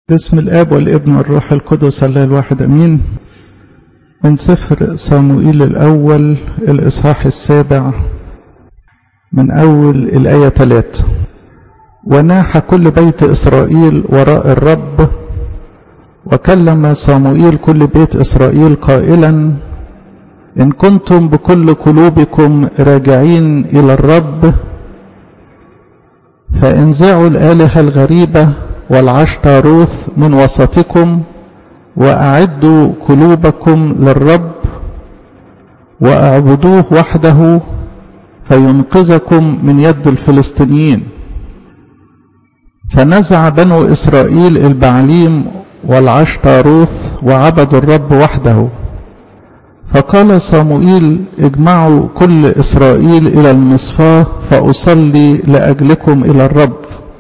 باسم الآب والابن والروح القدس الله الواحد أمين. من سفر صموئيل الأول الإصحاح 7 من أول الآية 3. وناح كل بيت إسرائيل وراء الرب، وكلم صموئيل كل بيت إسرائيل قائلا: إن كنتم بكل قلوبكم راجعين إلى الرب فانزعوا الآلهة الغريبة والعشتاروث من وسطكم، وأعدوا قلوبكم للرب وأعبدوه وحده فينقذكم من يد الفلسطينيين. فنزع بنو إسرائيل البعليم والعشتاروث وعبدوا الرب وحده. فقال صموئيل: اجمعوا كل إسرائيل إلى المصفاة فأصلي لأجلكم إلى الرب.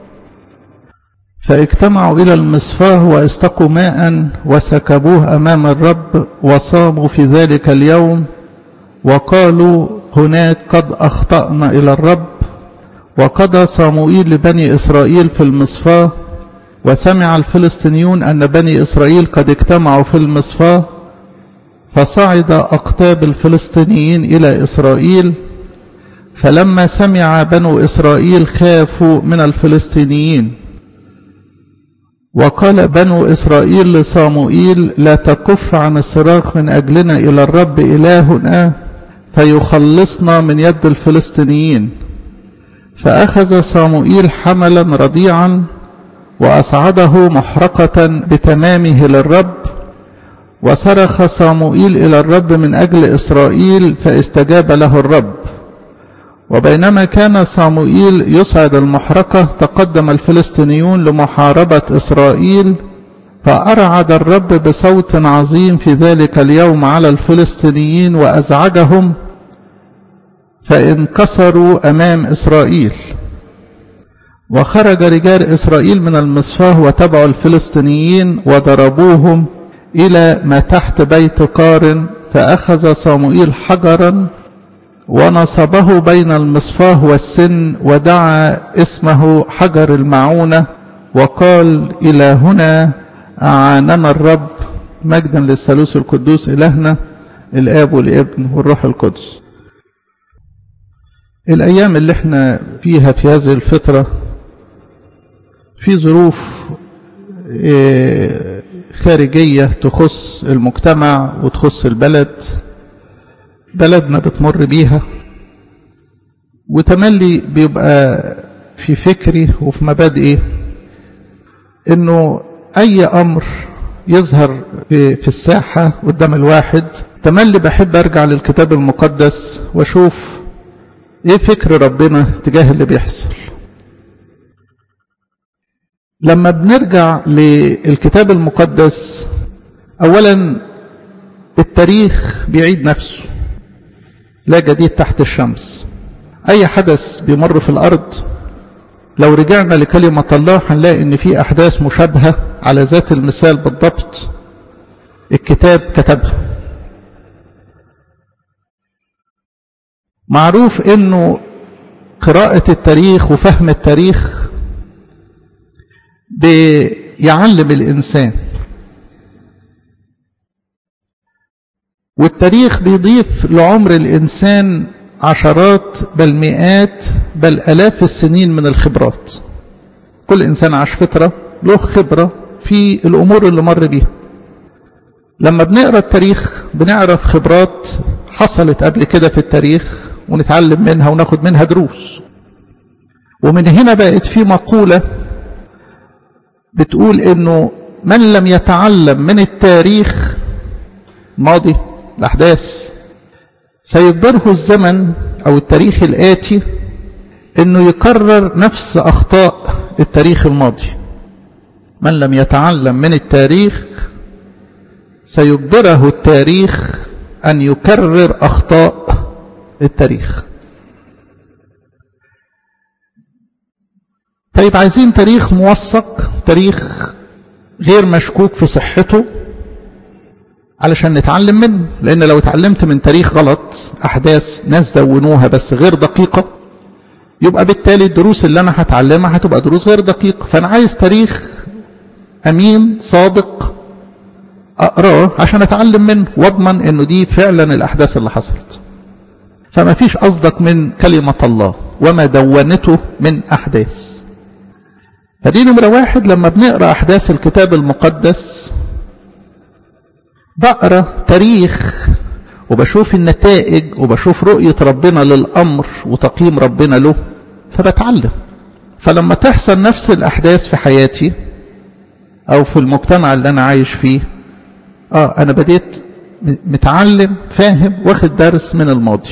فاجتمعوا إلى المصفاة واستقوا ماء وسكبوه أمام الرب، وصاموا في ذلك اليوم وقالوا: هناك قد أخطأنا إلى الرب. وقضى صموئيل لبني إسرائيل في المصفاة. وسمع الفلسطينيون أن بني إسرائيل قد اجتمعوا في المصفاة، فصعد أقطاب الفلسطينيين إلى إسرائيل. فلما سمع بنو إسرائيل خافوا من الفلسطينيين. وقال بنو إسرائيل لصموئيل: لا تكف عن الصراخ من أجلنا إلى الرب إلهنا فيخلصنا من يد الفلسطينيين. فأخذ صموئيل حملا رضيعا وأصعده محرقة بتمامه للرب. وصرخ صموئيل إلى الرب من أجل إسرائيل فاستجاب له الرب. وبينما كان صموئيل يصعد المحرقة تقدم الفلسطينيون لمحاربة إسرائيل، فأرعد الرب بصوت عظيم في ذلك اليوم على الفلسطينيين وأزعجهم، فانكسروا أمام إسرائيل. وخرج رجال إسرائيل من المصفاة وتبعوا الفلسطينيين وضربوهم إلى ما تحت بيت قارن. فأخذ صموئيل حجرا ونصبه بين المصفاة والسن، ودعا اسمه حجر المعونة، وقال: إلى هنا أعاننا الرب. مجدا للثالوث القدوس إلهنا الآب والابن والروح القدس. الأيام اللي احنا فيها في هذه الفترة في ظروف خارجية تخص المجتمع وتخص البلد، بلدنا بتمر بيها، وتملي بيبقى في فكري وفي مبادئي انه اي امر يظهر في الساحة قدام الواحد تملي بحب ارجع للكتاب المقدس واشوف ايه فكر ربنا تجاه اللي بيحصل. لما بنرجع للكتاب المقدس اولا التاريخ بيعيد نفسه، لا جديد تحت الشمس. اي حدث بيمر في الارض لو رجعنا لكلمة الله هنلاقي ان في احداث مشابهة على ذات المثال بالضبط الكتاب كتبها. معروف انه قراءة التاريخ وفهم التاريخ بيعلم الانسان، والتاريخ بيضيف لعمر الإنسان عشرات بل مئات بل آلاف السنين من الخبرات. كل إنسان عاش فترة له خبرة في الأمور اللي مر بيها. لما بنقرأ التاريخ بنعرف خبرات حصلت قبل كده في التاريخ ونتعلم منها وناخد منها دروس. ومن هنا بقت في مقولة بتقول إنه من لم يتعلم من التاريخ الماضي الأحداث سيجبره الزمن أو التاريخ الآتي أنه يكرر نفس أخطاء التاريخ الماضي. من لم يتعلم من التاريخ سيجبره التاريخ أن يكرر أخطاء التاريخ. طيب عايزين تاريخ موثق، تاريخ غير مشكوك في صحته علشان نتعلم منه. لأن لو اتعلمت من تاريخ غلط، أحداث ناس دونوها بس غير دقيقة، يبقى بالتالي الدروس اللي أنا هتعلمها هتبقى دروس غير دقيقة. فأنا عايز تاريخ أمين صادق أقراه عشان أتعلم منه واضمن إنه دي فعلا الأحداث اللي حصلت. فما فيش أصدق من كلمة الله وما دونته من أحداث. فدي نمرة واحد. لما بنقرأ أحداث الكتاب المقدس بقرأ تاريخ وبشوف النتائج وبشوف رؤية ربنا للأمر وتقييم ربنا له، فبتعلم. فلما تحصل نفس الأحداث في حياتي أو في المجتمع اللي أنا عايش فيه، أنا بديت متعلم فاهم واخد درس من الماضي.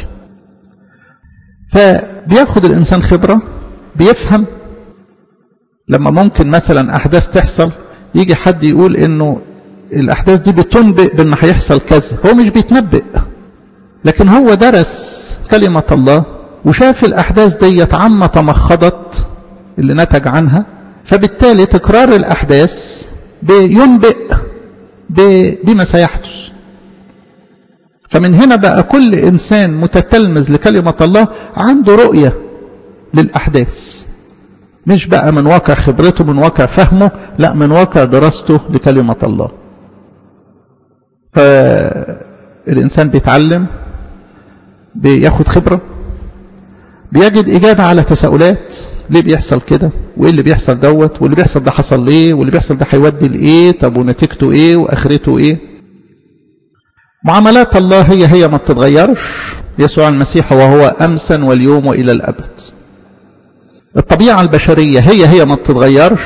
فبياخد الإنسان خبرة، بيفهم. لما ممكن مثلا أحداث تحصل يجي حد يقول إنه الأحداث دي بتنبئ بأن هيحصل كذا، هو مش بيتنبئ، لكن هو درس كلمة الله وشاف الأحداث دي عما تمخضت اللي نتج عنها، فبالتالي تكرار الأحداث بينبئ بما سيحدث. فمن هنا بقى كل إنسان متتلمذ لكلمة الله عنده رؤية للأحداث، مش بقى من واقع خبرته من واقع فهمه، لا، من واقع دراسته لكلمة الله. فالإنسان بيتعلم، بياخد خبرة، بيجد إجابة على تساؤلات، ليه بيحصل كده، وإيه اللي بيحصل دوت، واللي بيحصل ده حصل ليه، واللي بيحصل ده هيودي لإيه، طب ونتيجته إيه وآخرته إيه. معاملات الله هي ما بتتغيرش. يسوع المسيح وهو أمسا واليوم وإلى الأبد. الطبيعة البشرية هي ما بتتغيرش.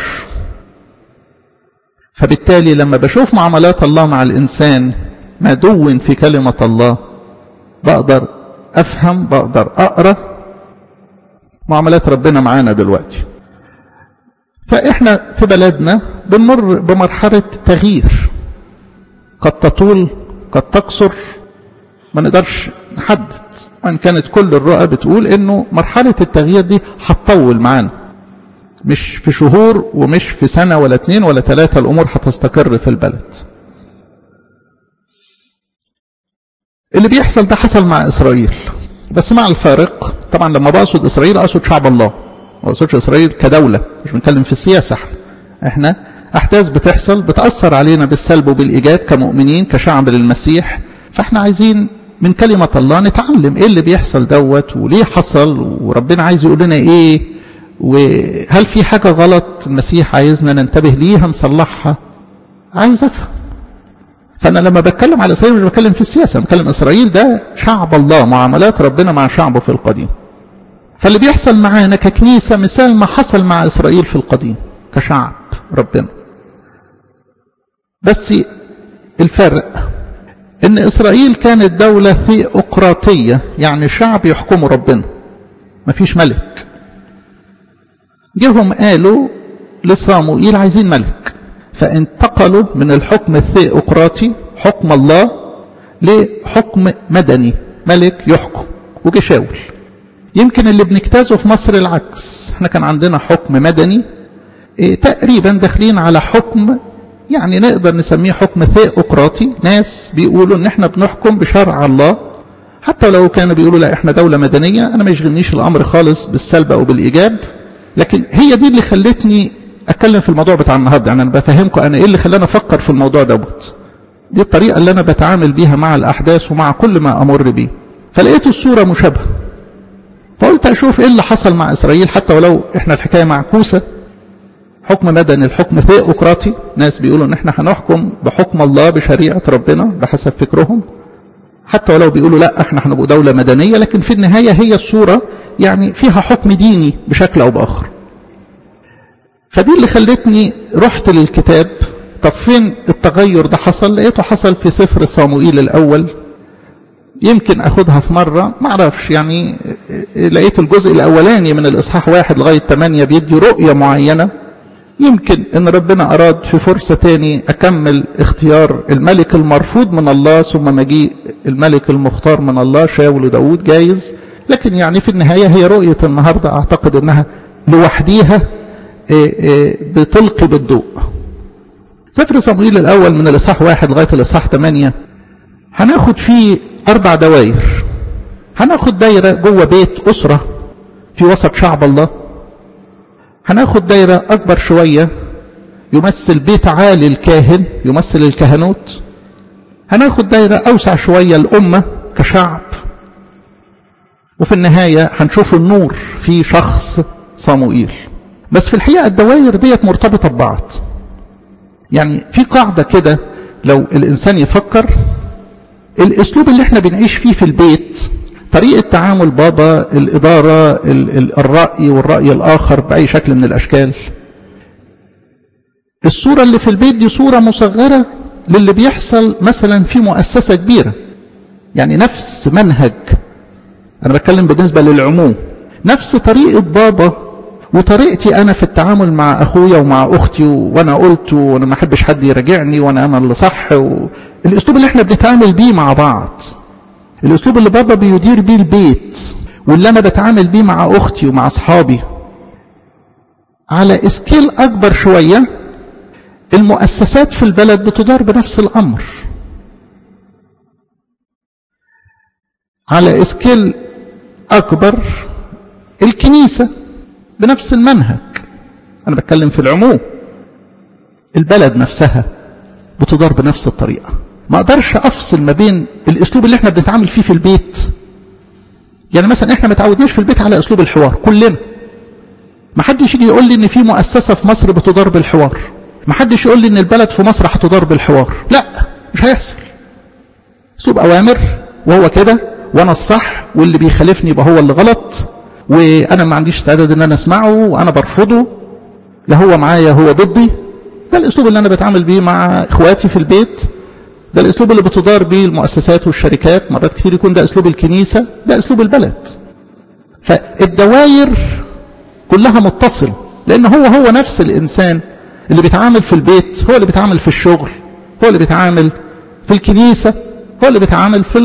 فبالتالي لما بشوف معاملات الله مع الإنسان ما دون في كلمة الله، بقدر أفهم، بقدر أقرأ معاملات ربنا معانا دلوقتي. فإحنا في بلدنا بنمر بمرحلة تغيير، قد تطول قد تقصر، ما نقدرش نحدد. وإن كانت كل الرؤى بتقول إنه مرحلة التغيير دي هتطول معانا، مش في شهور ومش في سنة ولا 2 ولا 3، الأمور هتستقر في البلد. اللي بيحصل ده حصل مع إسرائيل، بس مع الفارق. طبعا لما بقصد إسرائيل أقصد شعب الله، ما أقصدش إسرائيل كدولة، مش بنتكلم في السياسة. احنا أحداث بتحصل بتأثر علينا بالسلب وبالإيجاب كمؤمنين كشعب للمسيح. فاحنا عايزين من كلمة الله نتعلم ايه اللي بيحصل دوت وليه حصل، وربنا عايز يقول لنا ايه، وهل في حاجة غلط المسيح عايزنا ننتبه ليها نصلحها. عايز افهم. فانا لما بتكلم على اسرائيل مش بتكلم في السياسة، بتكلم اسرائيل ده شعب الله، معاملات ربنا مع شعبه في القديم. فاللي بيحصل معانا ككنيسة مثال ما حصل مع اسرائيل في القديم كشعب ربنا. بس الفرق ان اسرائيل كانت دولة ثيوقراطية، يعني شعب يحكمه ربنا، مفيش ملك. جيهم قالوا لصاموئيل عايزين ملك، فانتقلوا من الحكم الثيوقراطي حكم الله لحكم مدني، ملك يحكم. وجي شاول. يمكن اللي بنجتازه في مصر العكس، احنا كان عندنا حكم مدني، تقريبا داخلين على حكم يعني نقدر نسميه حكم ثيوقراطي. ناس بيقولوا ان احنا بنحكم بشرع الله، حتى لو كانوا بيقولوا لا احنا دولة مدنية. انا ما يشغلنيش الامر خالص بالسلب او بالايجاب، لكن هي دي اللي خلتني اتكلم في الموضوع بتاع النهارده. يعني انا بفهمكم انا ايه اللي خلاني افكر في الموضوع دوت. دي الطريقة اللي انا بتعامل بيها مع الاحداث ومع كل ما امر بيه. فلقيت الصورة مشابهة، فقلت اشوف ايه اللي حصل مع اسرائيل، حتى ولو احنا الحكاية معكوسة. حكم مدني، الحكم ثيوقراطي، ناس بيقولوا ان احنا هنحكم بحكم الله بشريعة ربنا بحسب فكرهم، حتى ولو بيقولوا لا احنا هنبقى دولة مدنية، لكن في النهاية هي الصورة يعني فيها حكم ديني بشكل او باخر. فدي اللي خلتني رحت للكتاب. طب فين التغير ده حصل؟ لقيته حصل في سفر صموئيل الاول. يمكن اخدها في مرة ما اعرفش، يعني لقيت الجزء الاولاني من الاصحاح 1 لغاية 8 بيدي رؤية معينة. يمكن ان ربنا اراد في فرصة تاني اكمل اختيار الملك المرفوض من الله ثم مجيء الملك المختار من الله شاول وداود، جايز. لكن يعني في النهاية هي رؤية النهاردة اعتقد انها لوحديها بتلقي بالضوء. سفر صموئيل الاول من الاصحاح 1 لغاية الاصحاح 8 هناخد فيه 4 دوائر. هناخد دايرة جوه بيت اسرة في وسط شعب الله. هناخد دايرة أكبر شوية يمثل بيت عالي الكاهن، يمثل الكهنوت. هناخد دايرة أوسع شوية الأمة كشعب، وفي النهاية هنشوف النور في شخص صموئيل. بس في الحقيقة الدوائر ديت مرتبطة ببعض. يعني في قاعدة كده لو الإنسان يفكر، الأسلوب اللي احنا بنعيش فيه في البيت، طريقة تعامل بابا، الإدارة، الرأي والرأي الآخر بأي شكل من الأشكال، الصورة اللي في البيت دي صورة مصغرة للي بيحصل مثلا في مؤسسة كبيرة. يعني نفس منهج، أنا بتكلم بالنسبة للعموم، نفس طريقة بابا وطريقتي أنا في التعامل مع أخويا ومع أختي، وأنا قلت وأنا ما أحبش حد يراجعني وأنا اللي صح، الأسلوب اللي احنا بنتعامل بيه مع بعض، الأسلوب اللي بابا بيدير بيه البيت، واللي أنا بتعامل بيه مع أختي ومع أصحابي. على إسكيل أكبر شوية المؤسسات في البلد بتدار بنفس الأمر. على إسكيل أكبر الكنيسة بنفس المنهج. أنا بتكلم في العموم، البلد نفسها بتدار بنفس الطريقة. ما أقدرش أفصل ما بين الأسلوب اللي احنا بنتعامل فيه في البيت. يعني مثلا احنا ما تعودناش في البيت على أسلوب الحوار كلنا. ما حدش يجي يقول لي إن في مؤسسة في مصر بتدار بالحوار، ما حدش يقول لي إن البلد في مصر هتدار بالحوار. لا، مش هيحصل. أسلوب أوامر، وهو كده وأنا الصح، واللي بيخالفني يبقى هو اللي غلط، وأنا ما عنديش استعداد إن أنا أسمعه وأنا برفضه، لا هو معايا هو ضدي. ده الأسلوب اللي أنا بتعامل بيه مع إخواتي في البيت، ده الأسلوب اللي بتدار بيه المؤسسات والشركات، مرات كتير يكون ده أسلوب الكنيسة، ده أسلوب البلد. فالدوائر كلها متصل، لأن هو نفس الإنسان اللي بيتعامل في البيت هو اللي بيتعامل في الشغل، هو اللي بيتعامل في الكنيسة، هو اللي بيتعامل في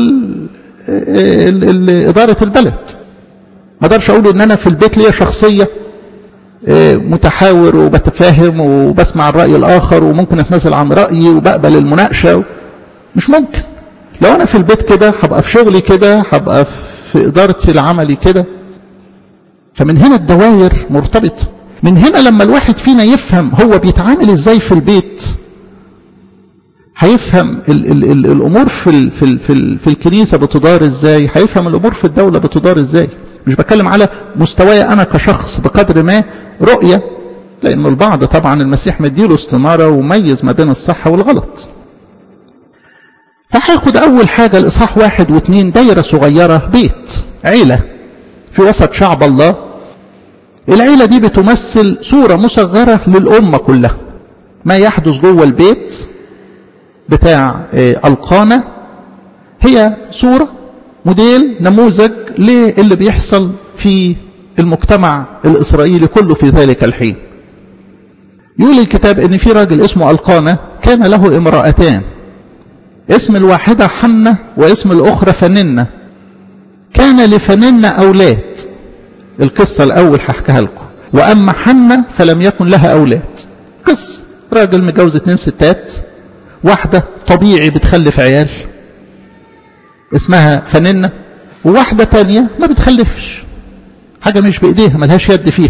إدارة البلد. ما اقدرش اقول ان انا في البيت ليا شخصية متحاور وبتفاهم وبسمع الرأي الآخر وممكن اتنازل عن رأيي وبقبل المناقشة. مش ممكن. لو انا في البيت كده هبقى في شغلي كده، هبقى في إدارتي العملي كده. فمن هنا الدوائر مرتبطة. من هنا لما الواحد فينا يفهم هو بيتعامل ازاي في البيت، هيفهم الامور في الكنيسة بتدار ازاي، هيفهم الامور في الدولة بتدار ازاي. مش بتكلم على مستواي انا كشخص بقدر ما رؤية، لان البعض طبعا المسيح مديله استمارة وميز ما بين الصح والغلط. فهاخد اول حاجة الاصحاح 1 و2، دايرة صغيرة، بيت، عيلة في وسط شعب الله. العيلة دي بتمثل صورة مصغرة للأمة كلها. ما يحدث جوه البيت بتاع القانة هي صورة، موديل، نموذج للي بيحصل في المجتمع الإسرائيلي كله في ذلك الحين. يقول الكتاب ان في راجل اسمه القانة كان له امرأتان، اسم الواحدة حنة واسم الأخرى فننة. كان لفننة أولاد، القصة الأول هحكيها لكم. وأما حنة فلم يكن لها أولاد. قصة راجل متجوز 2 ستات، واحدة طبيعي بتخلف عيال اسمها فننة، وواحدة تانية ما بتخلفش، حاجة مش بإيديها، ملهاش يد فيها.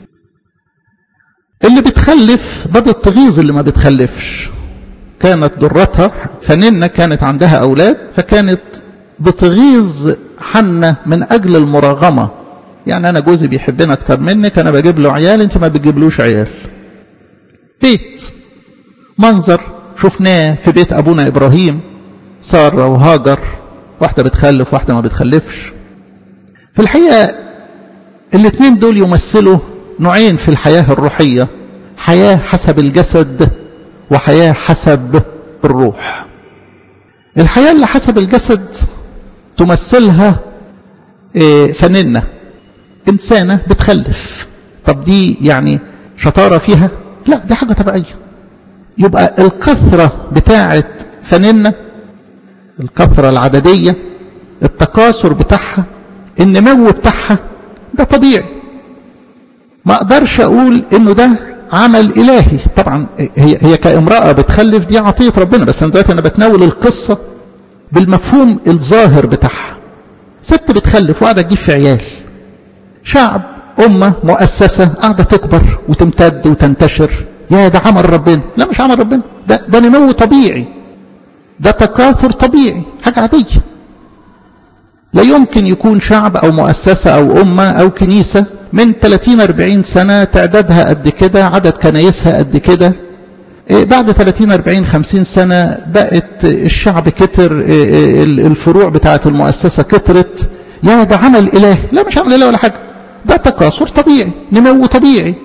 اللي بتخلف بدأت تغيظ اللي ما بتخلفش. كانت ضرتها فننة كانت عندها أولاد، فكانت بتغيظ حنة من أجل المراغمة. يعني أنا جوزي بيحبنا أكتر منك، أنا بجيب له عيال، أنت ما بتجيبلوش عيال. بيت منظر شفناه في بيت أبونا إبراهيم، سارة وهاجر، واحدة بتخلف واحدة ما بتخلفش. في الحقيقة الاثنين دول يمثلوا نوعين في الحياة الروحية، حياة حسب الجسد وحياة حسب الروح. الحياة اللي حسب الجسد تمثلها فننة، إنسانة بتخلف. طب دي يعني شطارة فيها؟ لا، دي حاجة طبيعية. يبقى الكثرة بتاعة فننة، الكثرة العددية، التكاثر بتاعها، النمو بتاعها، ده طبيعي. ما اقدرش اقول انه ده عمل الهي. طبعا هي كامرأة بتخلف دي عطية ربنا، بس انا دلوقتي انا بتناول القصة بالمفهوم الظاهر بتاعها. ست بتخلف وقاعدة تجيب في عيال، شعب، أمة، مؤسسة قاعدة تكبر وتمتد وتنتشر يا ده عمل ربنا. لا مش عمل ربنا، ده نمو طبيعي، ده تكاثر طبيعي، حاجة عادية. لا يمكن يكون شعب أو مؤسسة أو أمة أو كنيسة من 30-40 سنة تعدادها قد كده، عدد كنايسها قد كده، بعد 30-40-50 سنة بقت الشعب كتر، الفروع بتاعة المؤسسة كترت، يا ده عمل إله. لا مش عمل إله ولا حاجة، ده تكاثر طبيعي، نمو طبيعي.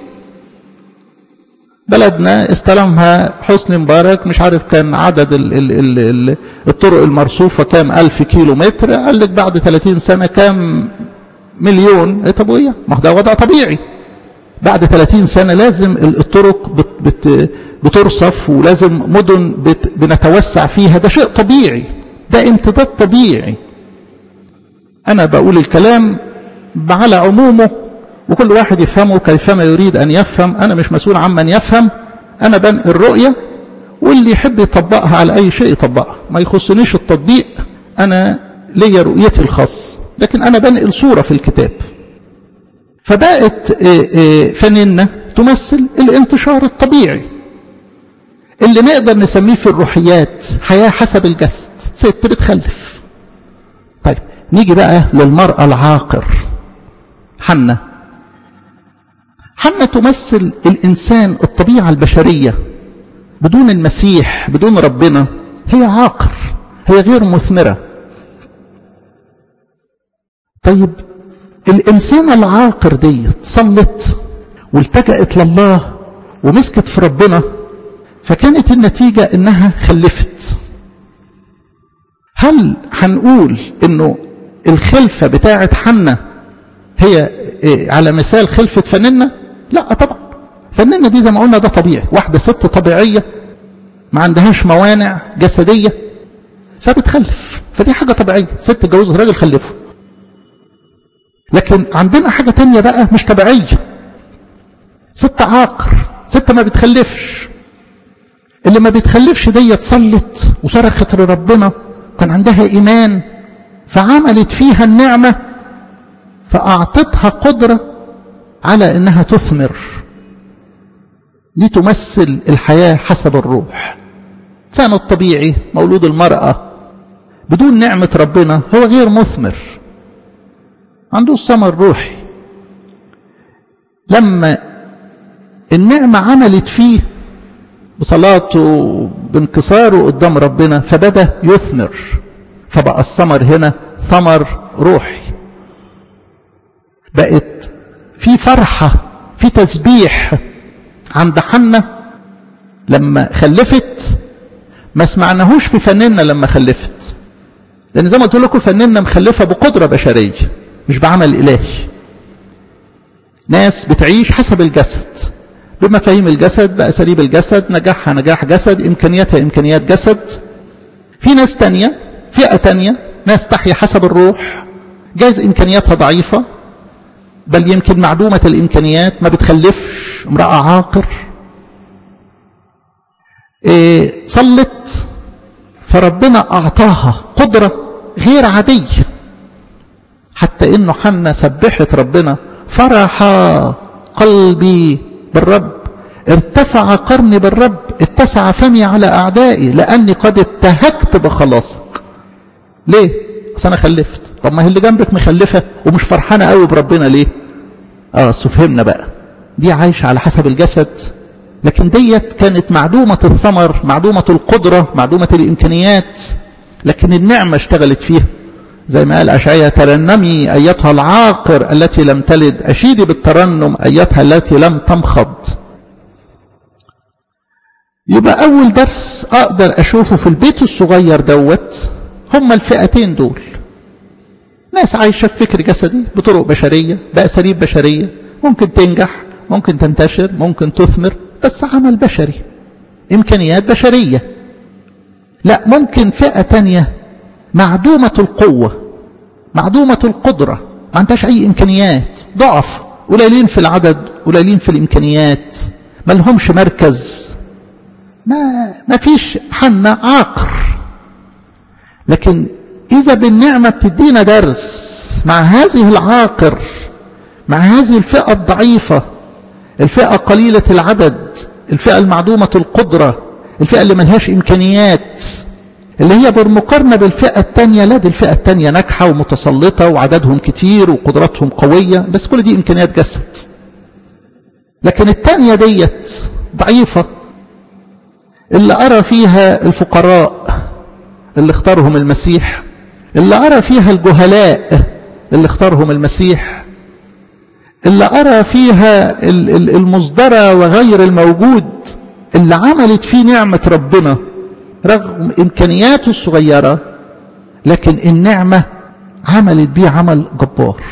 بلدنا استلمها حسني مبارك، مش عارف كان عدد الطرق المرصوفة كام 1000 كيلو متر، قال لك بعد 30 سنة كام مليون. طب وإيه؟ ما ده وضع طبيعي. بعد 30 سنة لازم الطرق بترصف، ولازم مدن بنتوسع فيها، ده شيء طبيعي، ده امتداد طبيعي. أنا بقول الكلام على عمومه، وكل واحد يفهمه كيفما يريد أن يفهم. أنا مش مسؤول عمن يفهم، أنا بنقل الرؤية، واللي يحب يطبقها على أي شيء يطبقها، ما يخصنيش التطبيق، أنا ليا رؤيتي الخاصة، لكن أنا بنقل صورة في الكتاب. فبقت فننة تمثل الانتشار الطبيعي اللي نقدر نسميه في الروحيات حياة حسب الجسد، ست بتخلف. طيب نيجي بقى للمرأة العاقر حنة. حنة تمثل الإنسان، الطبيعة البشرية بدون المسيح، بدون ربنا، هي عاقر، هي غير مثمرة. طيب الإنسان العاقر دي صلت والتجأت لله ومسكت في ربنا، فكانت النتيجة إنها خلفت. هل هنقول إنه الخلفة بتاعت حنة هي على مثال خلفة فننة؟ لا طبعا. فننة دي زي ما قلنا ده طبيعي، واحدة ست طبيعية ما عندهاش موانع جسدية فبتخلف، فدي حاجة طبيعية، ست جوزها راجل خلفه. لكن عندنا حاجة تانية بقى مش طبيعية، ست عاقر، ست ما بتخلفش. اللي ما بتخلفش دي صلت وصرخت لربنا، كان عندها إيمان، فعملت فيها النعمة، فأعطتها قدرة على أنها تثمر. دي تمثل الحياة حسب الروح. الإنسان الطبيعي مولود المرأة بدون نعمة ربنا هو غير مثمر، عنده الثمر الروحي. لما النعمة عملت فيه بصلاته بانكساره قدام ربنا فبدأ يثمر، فبقى الثمر هنا ثمر روحي. بقت في فرحة، في تسبيح عند حنة لما خلفت. ما سمعناهوش في فننة لما خلفت، لأن زي ما قلت لكم فننة مخلفة بقدرة بشرية مش بعمل إلهي. ناس بتعيش حسب الجسد، بمفاهيم الجسد، بأساليب الجسد، نجاحها نجاح جسد، إمكانياتها إمكانيات جسد. في ناس تانية، فئة تانية، ناس تحيا حسب الروح، جايز إمكانياتها ضعيفة، بل يمكن معدومة الإمكانيات، ما بتخلفش، امرأة عاقر. صلت فربنا أعطاها قدرة غير عادية، حتى إنه حنة سبحت ربنا: فرح قلبي بالرب، ارتفع قرني بالرب، اتسع فمي على أعدائي، لأني قد ابتهجت بخلاصك. ليه؟ أصل أنا خلفت. طب ما هي اللي جنبك مخلفة ومش فرحانة قوي بربنا ليه؟ فهمنا بقى، دي عايشة على حسب الجسد، لكن ديت كانت معدومة الثمر، معدومة القدرة، معدومة الإمكانيات، لكن النعمة اشتغلت فيها. زي ما قال أشعياء: ترنمي أيتها العاقر التي لم تلد، أشيدي بالترنم أيتها التي لم تمخض. يبقى أول درس أقدر أشوفه في البيت الصغير دوت هم الفئتين دول: ناس عايشة في فكر جسدي بطرق بشرية، بأساليب بشرية، ممكن تنجح، ممكن تنتشر، ممكن تثمر، بس عمل بشري، إمكانيات بشرية. لا، ممكن فئة تانية معدومة القوة، معدومة القدرة، ما عندهاش أي إمكانيات، ضعف، قليلين في العدد، قليلين في الإمكانيات، ما لهمش مركز، ما فيش. حنة عاقر، لكن إذا بالنعمة بتدينا درس مع هذه العاقر، مع هذه الفئة الضعيفة الفئة قليلة العدد، الفئة المعدومة القدرة، الفئة اللي ملهاش إمكانيات، اللي هي بالمقارنة بالفئة التانية، لا دي الفئة التانية ناجحة ومتسلطة وعددهم كتير وقدراتهم قوية، بس كل دي إمكانيات جسد. لكن التانية ديت ضعيفة، اللي أرى فيها الفقراء اللي اختارهم المسيح، اللي أرى فيها الجهلاء اللي اختارهم المسيح، اللي أرى فيها المصدرة وغير الموجود اللي عملت فيه نعمة ربنا رغم إمكانياته الصغيرة، لكن النعمة عملت بيه عمل جبار.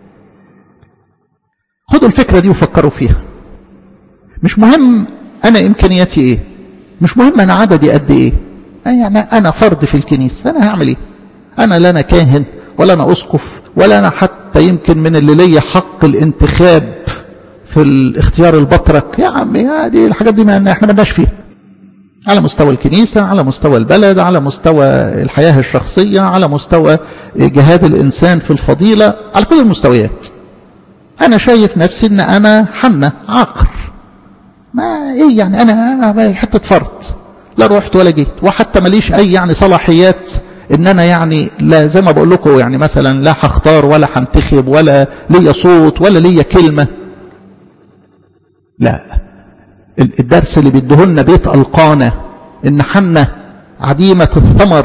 خدوا الفكرة دي وفكروا فيها. مش مهم أنا إمكانياتي إيه، مش مهم أنا عددي قد إيه، يعني أنا فرد في الكنيسة، أنا هعمل إيه؟ أنا لا أنا كاهن ولا أنا أسقف ولا أنا حتى يمكن من اللي ليا حق الانتخاب في الاختيار البطرك. يا عمي دي الحاجات دي ما احنا مالناش فيها. على مستوى الكنيسة، على مستوى البلد، على مستوى الحياة الشخصية، على مستوى جهاد الإنسان في الفضيلة، على كل المستويات. أنا شايف نفسي إن أنا حنة عاقر، ما إيه يعني، أنا حتة فرد، لا رحت ولا جيت، وحتى ماليش أي يعني صلاحيات إن أنا يعني لا زي ما بقول لكم يعني مثلا لا هختار ولا هنتخب ولا ليا صوت ولا ليا كلمة. لا، الدرس اللي بيديهولنا بيت القانا ان حنة عديمة الثمر،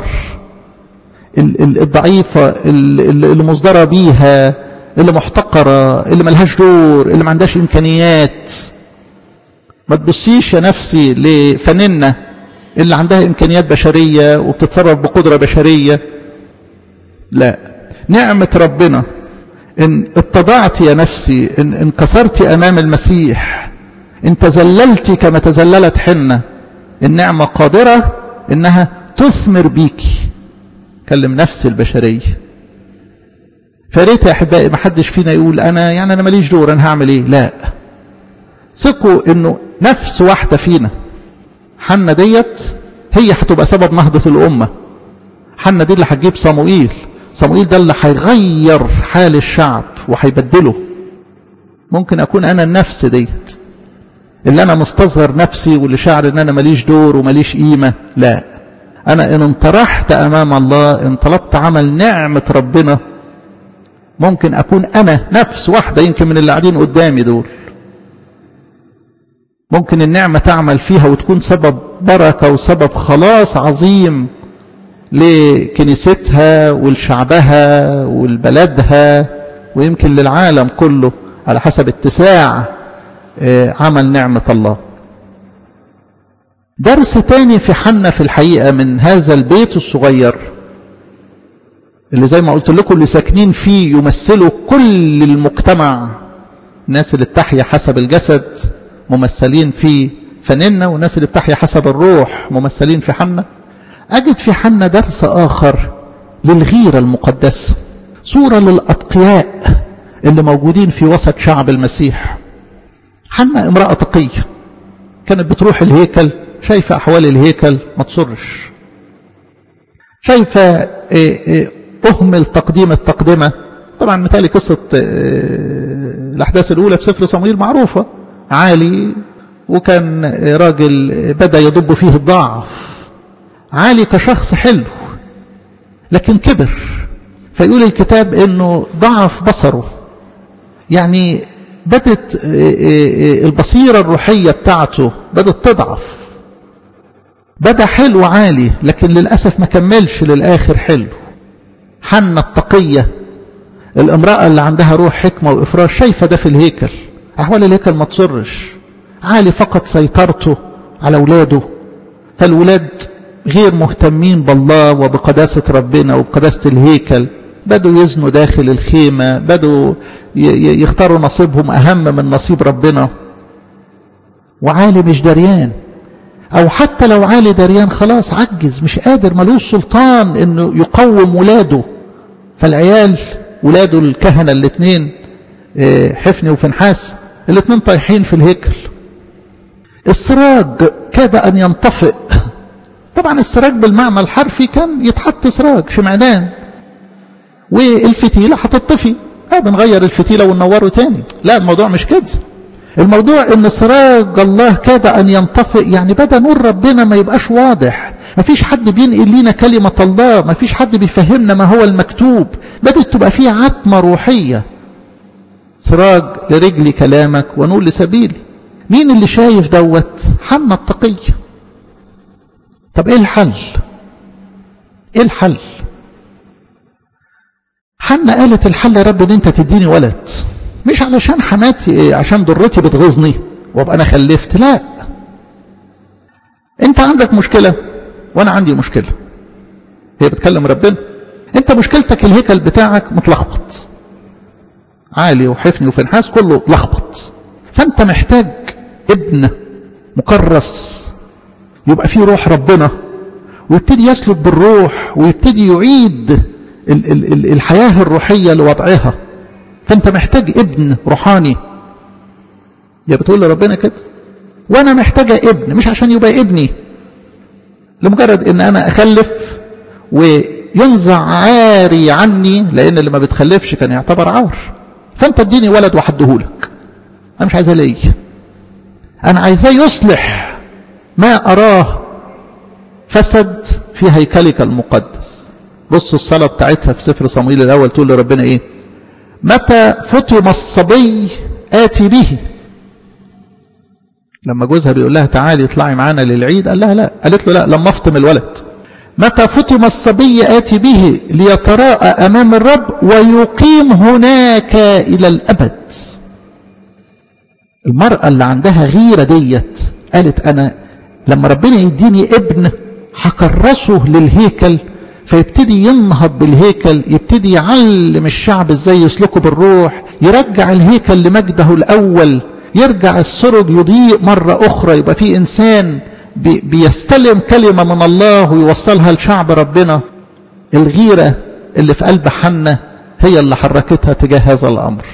الضعيفة، اللي مصدرة بيها، اللي محتقرة، اللي ملهاش دور، اللي ما عندهاش امكانيات. ما تبصيش يا نفسي لفننة اللي عندها امكانيات بشرية وبتتصرف بقدرة بشرية. لا، نعمة ربنا ان اتضعت يا نفسي، ان انكسرت امام المسيح، ان تذللت كما تذللت حنة، النعمة قادرة انها تثمر بيكي. كلم نفس البشرية. فريت يا احبائي ما حدش فينا يقول انا ماليش دور، انا هعمل ايه. لا، ثقوا انه نفس واحدة فينا، حنة ديت هي هتبقى سبب نهضة الامة. حنة دي اللي هتجيب صموئيل، صموئيل ده اللي هيغير حال الشعب وهيبدله. ممكن اكون انا النفس ديت اللي انا مستصغر نفسي واللي شاعر ان انا ماليش دور وماليش قيمة. لا، انا ان انطرحت امام الله، ان طلبت عمل نعمة ربنا، ممكن اكون انا نفس واحدة يمكن من اللي قاعدين قدامي دول، ممكن النعمة تعمل فيها وتكون سبب بركة وسبب خلاص عظيم لكنيستها ولشعبها ولبلدها ويمكن للعالم كله على حسب اتساع عمل نعمة الله. درس تاني في حنة في الحقيقة من هذا البيت الصغير اللي زي ما قلت لكم اللي ساكنين فيه يمثلوا كل المجتمع. الناس اللي بتحيا حسب الجسد ممثلين في فننة، والناس اللي بتحيا حسب الروح ممثلين في حنة. أجد في حنة درس آخر للغيرة المقدسة، صورة للأتقياء اللي موجودين في وسط شعب المسيح. حنة امرأة تقية، كانت بتروح الهيكل، شايفة أحوال الهيكل ما تصرش، شايفة أهمل تقديم التقدمة. طبعا مثالي قصة الأحداث الأولى في سفر صموئيل معروفة، عالي وكان راجل بدأ يضب فيه الضعف. عالي كشخص حلو لكن كبر، فيقول الكتاب انه ضعف بصره، يعني بدت البصيرة الروحية بتاعته بدت تضعف. بدأ حلو عالي لكن للأسف ما كملش للآخر حلو. حنة التقية، الامرأة اللي عندها روح حكمة وإفراش، شايفة ده في الهيكل، أحوال الهيكل ما تصرش. عالي فقط سيطرته على أولاده، فالولاد غير مهتمين بالله وبقداسة ربنا وبقداسة الهيكل، بدوا يزنوا داخل الخيمة، بدوا يختاروا نصيبهم أهم من نصيب ربنا. وعالي مش دريان، أو حتى لو عالي دريان خلاص عجز، مش قادر، ملوش سلطان إنه يقوم ولاده. فالعيال ولاده الكهنة الاثنين حفني وفنحاس، الاثنين طايحين في الهيكل. السراج كاد أن ينطفئ. طبعا السراج بالمعنى الحرفي كان يتحط سراج شمعدان والفتيلة هتطفي، بنغير الفتيلة وننوره تاني. لا، الموضوع مش كده. الموضوع ان سراج الله كاد ان ينطفئ، يعني بدا نور ربنا ما يبقاش واضح، ما فيش حد بينقل لنا كلمة الله، ما فيش حد بيفهمنا ما هو المكتوب، بدأت تبقى فيه عتمة روحية. سراج لرجلي كلامك ونور لسبيلي. مين اللي شايف دوت؟ حنا التقية. طب ايه الحل؟ ايه الحل؟ حنا قالت الحل يا رب ان انت تديني ولد، مش علشان حماتي عشان ضرتي بتغيظني وابقى انا خلفت، لا، انت عندك مشكلة وانا عندي مشكلة. هي بتكلم ربنا. انت مشكلتك الهيكل بتاعك متلخبط، عالي وحفني وفنحاس كله لخبط، فانت محتاج ابن مكرس يبقى فيه روح ربنا ويبتدي يسلك بالروح ويبتدي يعيد الحياة الروحية لوضعها. فانت محتاج ابن روحاني. يا بتقول لربنا كده، وانا محتاجة ابن مش عشان يبقى ابني لمجرد ان انا اخلف وينزع عاري عني، لان اللي ما بتخلفش كان يعتبر عور. فانت اديني ولد وحدهولك، انا مش عايزاه ليا، انا عايزاه يصلح ما اراه فسد في هيكلك المقدس. بصوا الصلاة بتاعتها في سفر صموئيل الاول تقول لربنا ايه؟ متى فتم الصبي آتي به. لما جوزها بيقول لها تعالي اطلعي معانا للعيد، قال لها لا، قالت له لا لما افطم الولد. متى فتم الصبي آتي به ليتراءى أمام الرب ويقيم هناك إلى الأبد. المرأة اللي عندها غيرة ديت قالت أنا لما ربنا يديني ابن هكرسه للهيكل، فيبتدي ينهض بالهيكل، يبتدي يعلم الشعب ازاي يسلكوا بالروح، يرجع الهيكل لمجده الأول، يرجع السرج يضيء مرة أخرى، يبقى في إنسان بيستلم كلمة من الله ويوصلها لشعب ربنا. الغيرة اللي في قلب حنة هي اللي حركتها تجاه هذا الأمر.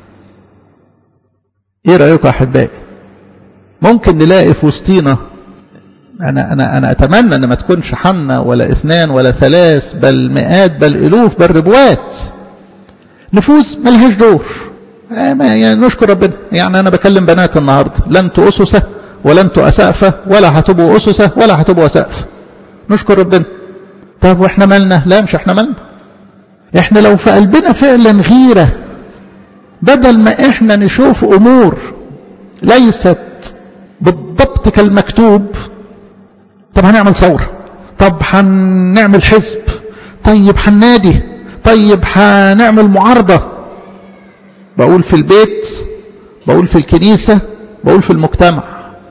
ايه رأيكم يا أحبائي؟ ممكن نلاقي في وسطينا، أنا أتمنى أن ما تكونش حنة ولا 2 ولا 3 بل مئات بل ألوف بل ربوات نفوس ملهاش دور. يعني نشكر ربنا. يعني أنا بكلم بنات النهاردة، لا انتوا أسسة ولا انتوا أسقفة ولا هتبقوا أسسة ولا هتبقوا أسقفة، نشكر ربنا. طب واحنا مالنا؟ لا مش احنا مالنا. احنا لو في قلبنا فعلا غيرة، بدل ما احنا نشوف أمور ليست بالضبط كالمكتوب، طب هنعمل ثورة، طب هنعمل حزب، طيب هننادي، طيب هنعمل معارضة، بقول في البيت، بقول في الكنيسة، بقول في المجتمع.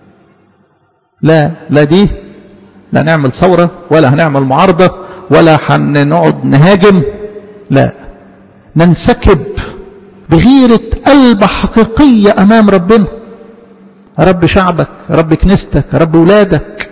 لا دي لا نعمل ثورة ولا هنعمل معارضة ولا هنقعد نهاجم، لا، ننسكب بغيرة قلب حقيقية أمام ربنا. رب شعبك، رب كنيستك، رب ولادك.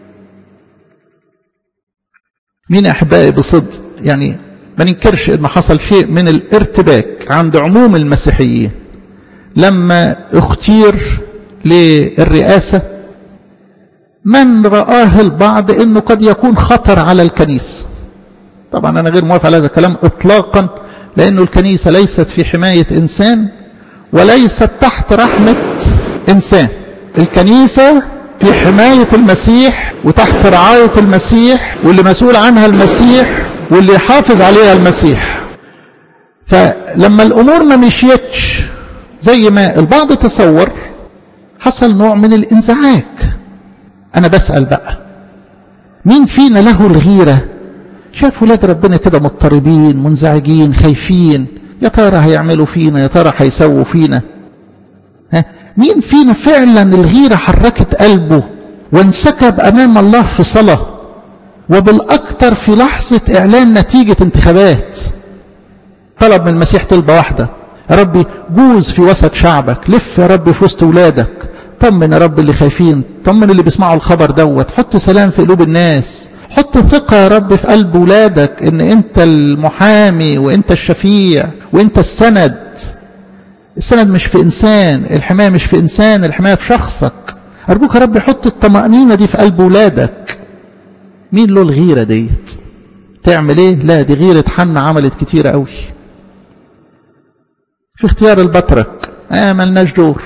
مين أحبائي بصدق يعني ما ننكرش إن حصل شيء من الارتباك عند عموم المسيحيين لما اختير للرئاسة من رآه البعض إنه قد يكون خطر على الكنيسة. طبعا أنا غير موافق على هذا الكلام إطلاقا، لأنه الكنيسة ليست في حماية إنسان وليست تحت رحمة إنسان. الكنيسة في حماية المسيح وتحت رعاية المسيح، واللي مسؤول عنها المسيح واللي يحافظ عليها المسيح. فلما الأمور ما مشيتش زي ما البعض تصور، حصل نوع من الانزعاج. أنا بسأل بقى، مين فينا له الغيرة؟ شاف ولاد ربنا كده مضطربين منزعجين خايفين، يا ترى هيعملوا فينا، يا ترى هيسووا فينا. مين فينا فعلا الغيرة حركت قلبه وانسكب أمام الله في صلاة، وبالأكثر في لحظة إعلان نتيجة انتخابات؟ طلب من المسيح طلبة واحدة: يا ربي جوز في وسط شعبك، لف يا رب في وسط ولادك، طمن يا رب اللي خايفين، طمن اللي بيسمعوا الخبر دوت، حط سلام في قلوب الناس، حط ثقة يا رب في قلب ولادك ان انت المحامي وانت الشفيع وانت السند. السند مش في انسان، الحماية مش في انسان، الحماية في شخصك. ارجوك يا رب حط الطمأنينة دي في قلب ولادك. مين له الغيرة ديت؟ تعمل ايه؟ لا، دي غيرة حنة عملت كتير قوي. في اختيار البطرك ملناش دور،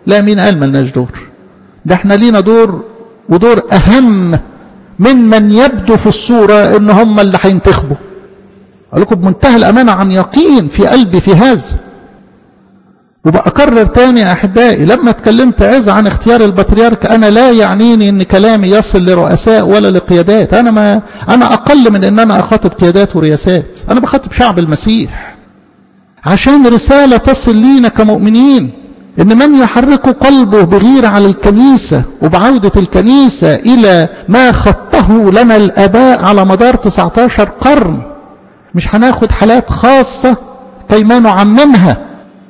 لا، مين قال ملناش دور؟ ده احنا لينا دور، ودور أهم من يبدو في الصورة إن هم اللي هينتخبوا. أقول لكم بمنتهى الأمانة عن يقين في قلبي في هذا. وبأكرر تاني يا أحبائي، لما اتكلمت عن اختيار البطريرك، أنا لا يعنيني إن كلامي يصل لرؤساء ولا لقيادات. أنا أقل من إن أنا أخاطب قيادات ورياسات. أنا بخاطب شعب المسيح، عشان رسالة تصل لينا كمؤمنين، إن من يحرك قلبه بغيرة على الكنيسة وبعودة الكنيسة إلى ما خطه لنا الآباء على مدار 19 قرن. مش هناخد حالات خاصة كيما نعممها.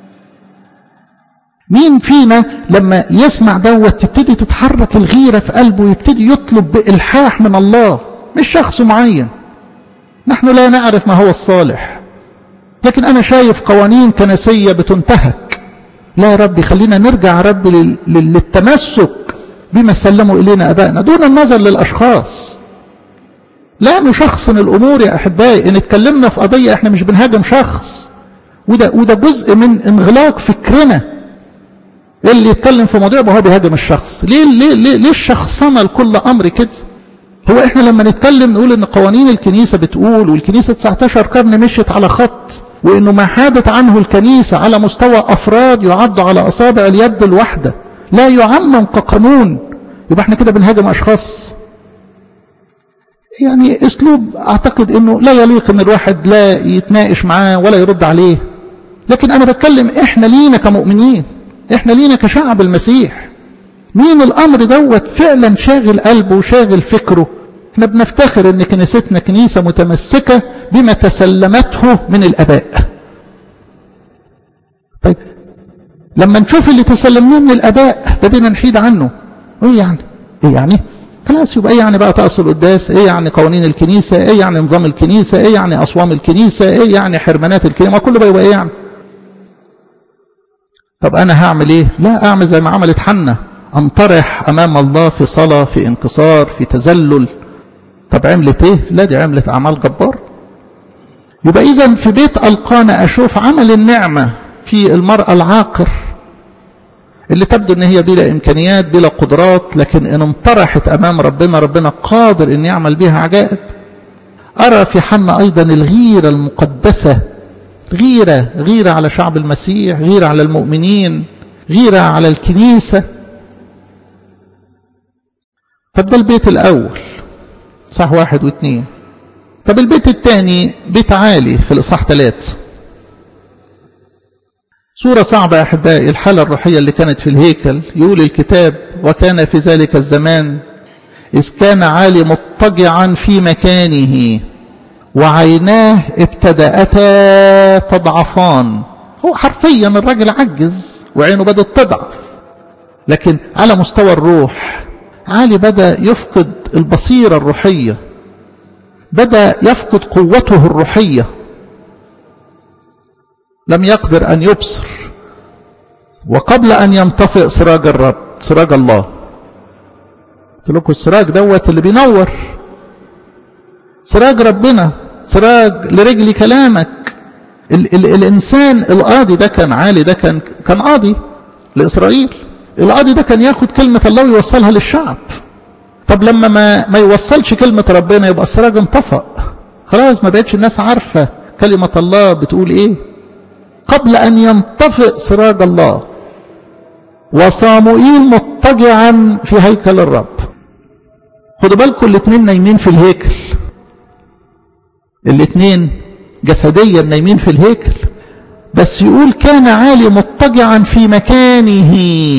مين فينا لما يسمع دوت تبتدي تتحرك الغيرة في قلبه ويبتدي يطلب بإلحاح من الله، مش شخص معين. نحن لا نعرف ما هو الصالح، لكن أنا شايف قوانين كنسية بتنتهك. لا يا رب، خلينا نرجع يا رب للتمسك بما سلموا إلينا أبائنا دون النظر للأشخاص. لا نشخصن الأمور يا أحبائي. إن اتكلمنا في قضية احنا مش بنهاجم شخص، وده جزء من انغلاق فكرنا. اللي يتكلم في موضوع وهو بيهاجم الشخص. ليه الشخصنة لكل أمر كده؟ هو احنا لما نتكلم نقول ان قوانين الكنيسة بتقول، والكنيسة 19 قرن مشيت على خط، وانه ما حادت عنه الكنيسة على مستوى افراد يعد على اصابع اليد الواحدة، لا يعمم كقانون، يبقى احنا كده بنهاجم اشخاص. يعني اسلوب اعتقد انه لا يليق ان الواحد لا يتناقش معاه ولا يرد عليه. لكن انا بتكلم احنا لينا كمؤمنين، احنا لينا كشعب المسيح، مين الامر دوت فعلا شاغل قلبه وشاغل فكره. احنا بنفتخر ان كنيستنا كنيسة متمسكة بما تسلمته من الاباء. طيب لما نشوف اللي تسلمناه من الاباء بدينا نحيد عنه، ايه يعني خلاص يبقى ايه يعني بقى طقس القداس، ايه يعني قوانين الكنيسة، ايه يعني نظام الكنيسة، ايه يعني اصوام الكنيسة، ايه يعني حرمانات الكنيسة، ما كله بقى يبقى ايه يعني. طب انا هعمل ايه؟ لا اعمل زي ما عملت حنة، انطرح امام الله في صلاة، في انكسار، في تذلل. طب عملت ايه؟ لا دي عملت اعمال جبار. يبقى اذا في بيت القانا اشوف عمل النعمة في المرأة العاقر اللي تبدو ان هي بلا امكانيات بلا قدرات، لكن ان انطرحت امام ربنا، ربنا قادر ان يعمل بها عجائب. ارى في حنة ايضا الغيرة المقدسة، غيرة على شعب المسيح، غيرة على المؤمنين، غيرة على الكنيسة. طب ده البيت الأول صح 1 و2. طب البيت الثاني بيت عالي في الإصحاح 3. صورة صعبة يا أحبائي، الحالة الروحية اللي كانت في الهيكل. يقول الكتاب: وكان في ذلك الزمان إذ كان عالي مضطجعا في مكانه وعيناه ابتدأتا تضعفان. هو حرفيا الراجل عجز وعينه بدأت تضعف، لكن على مستوى الروح عالي بدأ يفقد البصيرة الروحية، بدأ يفقد قوته الروحية، لم يقدر أن يبصر. وقبل أن ينطفئ سراج الرب، سراج الله، قلت لكم السراج دوت اللي بينور، سراج ربنا، سراج لرجل كلامك. الإنسان القاضي ده كان عالي، ده كان قاضي لإسرائيل. القاضي ده كان ياخد كلمة الله ويوصلها للشعب. طب لما ما يوصلش كلمة ربنا يبقى السراج انطفأ، خلاص ما بقتش الناس عارفة كلمة الله بتقول ايه. قبل أن ينطفئ سراج الله وصاموئيل مضطجعا في هيكل الرب. خدوا بالكم الاثنين نايمين في الهيكل، الاثنين جسديا نايمين في الهيكل، بس يقول كان عالي مضطجعا في مكانه.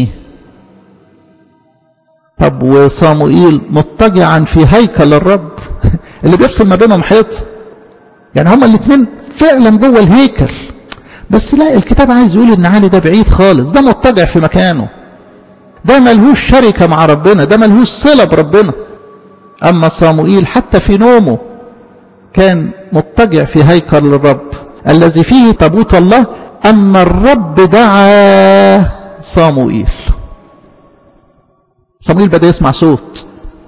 طب وصاموئيل مضطجعا في هيكل الرب اللي بيفصل ما بينهم حيط. يعني هما الاثنين فعلا جوه الهيكل، بس لا، الكتاب عايز يقول ان عالي ده بعيد خالص، ده مضطجع في مكانه، ده ملهوش شركة مع ربنا، ده ملهوش صلة بربنا. اما صاموئيل حتى في نومه كان مضطجع في هيكل الرب الذي فيه تابوت الله، أن الرب دعا صاموئيل. صاموئيل بدأ يسمع صوت.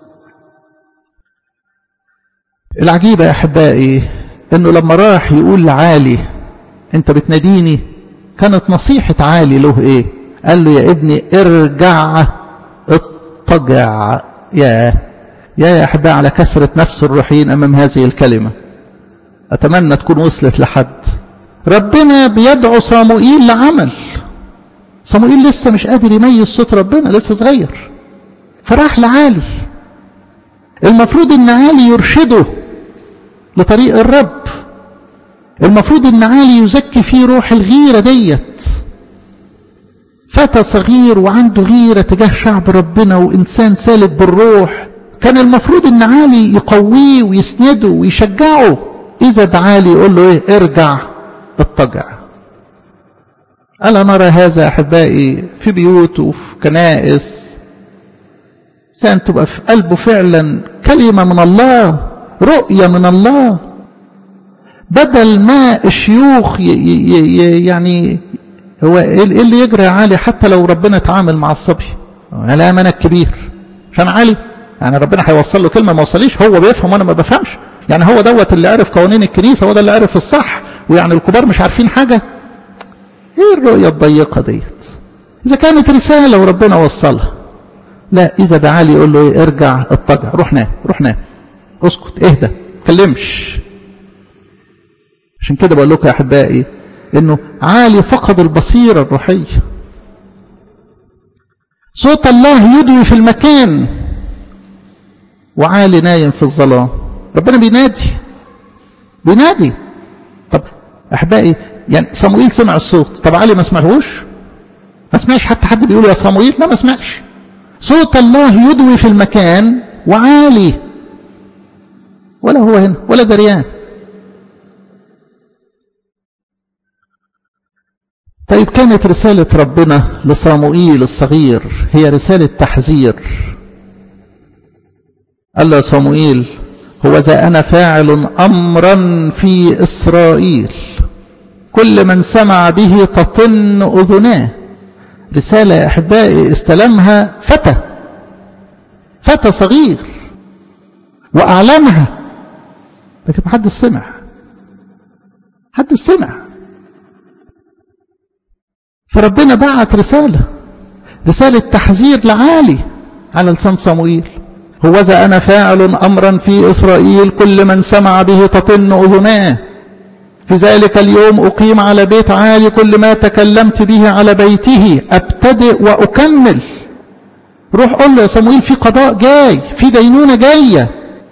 العجيبة يا أحبائي أنه لما راح يقول لعالي أنت بتناديني، كانت نصيحة عالي له إيه؟ قال له يا ابني ارجع اضطجع. يا أحباء على كسرة نفس الروحيين أمام هذه الكلمة. أتمنى تكون وصلت لحد. ربنا بيدعو صموئيل لعمل. صموئيل لسه مش قادر يميز صوت ربنا، لسه صغير، فراح لعالي. المفروض ان عالي يرشده لطريق الرب، المفروض ان عالي يزكي فيه روح الغيرة ديت. فتى صغير وعنده غيرة تجاه شعب ربنا وإنسان سالك بالروح، كان المفروض ان عالي يقويه ويسنده ويشجعه. إذا بعالي يقول له ايه؟ ارجع اضطجع. ألا نرى هذا أحبائي في بيوت وفي كنائس؟ إنسان تبقى في قلبه فعلا كلمة من الله، رؤية من الله، بدل ما الشيوخ يعني هو ايه اللي يجري عالي حتى لو ربنا اتعامل مع الصبي؟ لا أمانة كبير عشان عالي يعني ربنا هيوصل له كلمة ما وصليش، هو بيفهم وانا ما بفهمش. يعني هو دوت اللي عرف قوانين الكنيسة، هو ده اللي عرف الصح، ويعني الكبار مش عارفين حاجة. ايه الرؤية الضيقة ديت؟ اذا كانت رسالة وربنا وصلها، لا، اذا بعالي يقول له ايه؟ ارجع اضطجع، روح نام، روح نام، اسكت، اهدى، تكلمش. عشان كده بقول لكم يا احبائي انه عالي فقد البصيرة الروحية. صوت الله يدوي في المكان وعالي نايم في الظلام. ربنا بينادي. طب احبائي يعني صموئيل سمع الصوت، طب عالي ما سمعهوش؟ ما سمعش حتى حد بيقول يا صموئيل؟ لا، ما سمعش. صوت الله يدوي في المكان وعالي ولا هو هنا ولا دريان. طيب كانت رسالة ربنا لصموئيل الصغير هي رسالة تحذير. قال له صموئيل هو ذا أنا فاعل أمرا في إسرائيل كل من سمع به تطن أذناه. رسالة يا أحبائي استلمها فتى صغير وأعلنها، لكن محدش سمع. فربنا بعت رسالة تحذير لعالي على لسان صموئيل. هوذا أنا فاعل أمرا في إسرائيل كل من سمع به تطن أذناه. في ذلك اليوم أقيم على بيت عالي كل ما تكلمت به على بيته، أبتدئ وأكمل. روح قل له يا صموئيل في قضاء جاي، في دينونة جاية.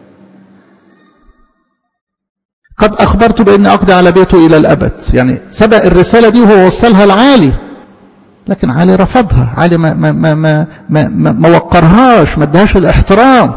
قد أخبرت بأني أقضي على بيته إلى الأبد. يعني سبق الرسالة دي وهو وصلها لعالي، لكن عالي رفضها. عالي ما وقرهاش، ما ادهاش الاحترام.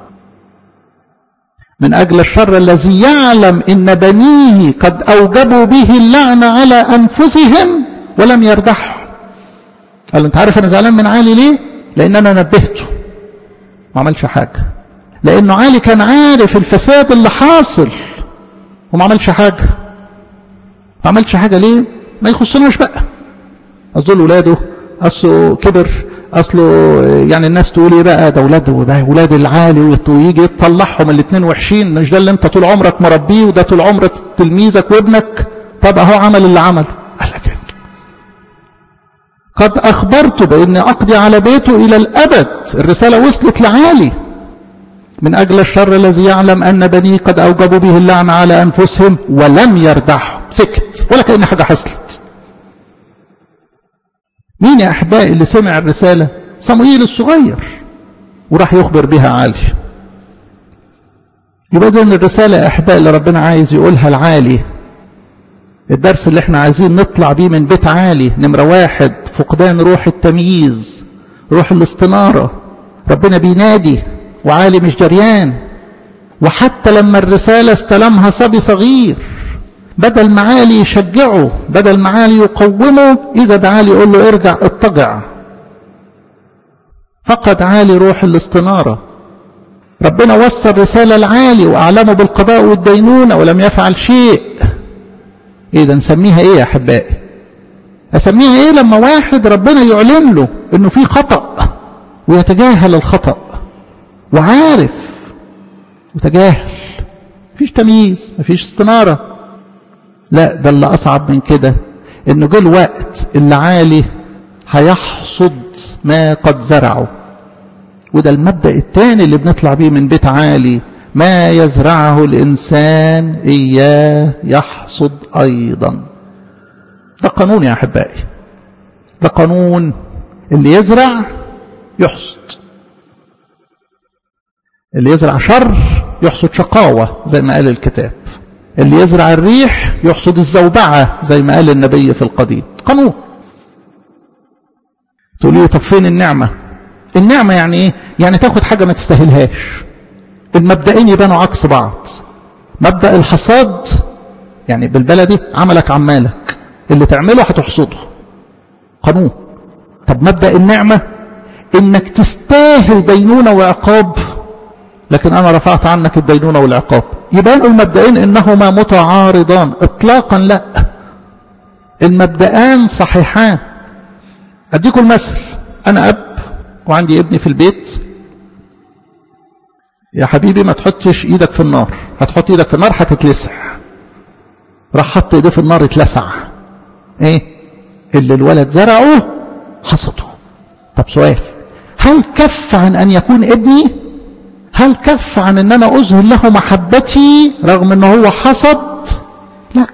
من أجل الشر الذي يعلم إن بنيه قد أوجبوا به اللعنة على أنفسهم ولم يردحوا. قال له أنت عارف أنا زعلان من عالي ليه؟ لأن أنا نبهته، ما عملش حاجة. لأنه عالي كان عارف الفساد اللي حاصل وما عملش حاجة. ما عملش حاجة ليه؟ ما يخصناش بقى. أصل ولاده، أصله كبر، أصله يعني الناس تقول إيه بقى؟ ده ولاد العالي، ويجي يطلعهم الاثنين وحشين. مش ده اللي أنت طول عمرك مربيه، وده طول عمرك تلميذك وابنك؟ طب أهو عمل اللي عمله. قال لك قد أخبرت بأني أقضي على بيته إلى الأبد. الرسالة وصلت لعالي. من أجل الشر الذي يعلم أن بني قد أوجبوا به اللعنة على أنفسهم ولم يردحوا. سكت ولا كأن حاجة حصلت. مين يا أحبائي اللي سمع الرسالة؟ صموئيل الصغير، وراح يخبر بها عالي. يبقى إذن الرسالة يا أحبائي اللي ربنا عايز يقولها لعالي، الدرس اللي احنا عايزين نطلع بيه من بيت عالي، نمرة 1 فقدان روح التمييز، روح الاستنارة. ربنا بينادي وعالي مش جريان. وحتى لما الرسالة استلمها صبي صغير، بدل ما عالي يشجعه، بدل ما عالي يقومه، إذا بعالي يقول له ارجع اضطجع. فقد عالي روح الاستنارة. ربنا وصل رسالة لعالي وأعلمه بالقضاء والدينونة ولم يفعل شيء. إيه ده؟ نسميها إيه يا أحبائي؟ أسميها إيه لما واحد ربنا يعلن له إنه في خطأ ويتجاهل الخطأ، وعارف وتجاهل، مفيش تمييز، مفيش استنارة. لا، ده اللي أصعب من كده، إنه جه الوقت اللي عالي هيحصد ما قد زرعه. وده المبدأ الثاني اللي بنطلع بيه من بيت عالي، ما يزرعه الإنسان إياه يحصد أيضا. ده قانون يا أحبائي، ده قانون. اللي يزرع يحصد، اللي يزرع شر يحصد شقاوة زي ما قال الكتاب، اللي يزرع الريح يحصد الزوبعة زي ما قال النبي في القديم. قانون. تقول لي طب فين النعمة؟ النعمة يعني ايه؟ يعني تاخد حاجة ما تستاهلهاش. المبدئين يبانوا عكس بعض. مبدأ الحصاد يعني بالبلدي عملك عمالك، اللي تعمله هتحصده، قانون. طب مبدأ النعمة انك تستاهل دينونة وعقاب، لكن انا رفعت عنك الدينونة والعقاب. يبان المبدئين انهما متعارضان؟ اطلاقا لا، المبدئان صحيحان. اديكم المثل، انا اب وعندي ابني في البيت. يا حبيبي ما تحطش ايدك في النار، هتحط ايدك في النار هتتلسع. راح حط ايده في النار اتلسع. ايه اللي الولد زرعه حصده. طب سؤال، هل كف عن ان يكون ابني؟ هل كف عن ان انا اظهر له محبتي رغم ان هو حصد؟ لا.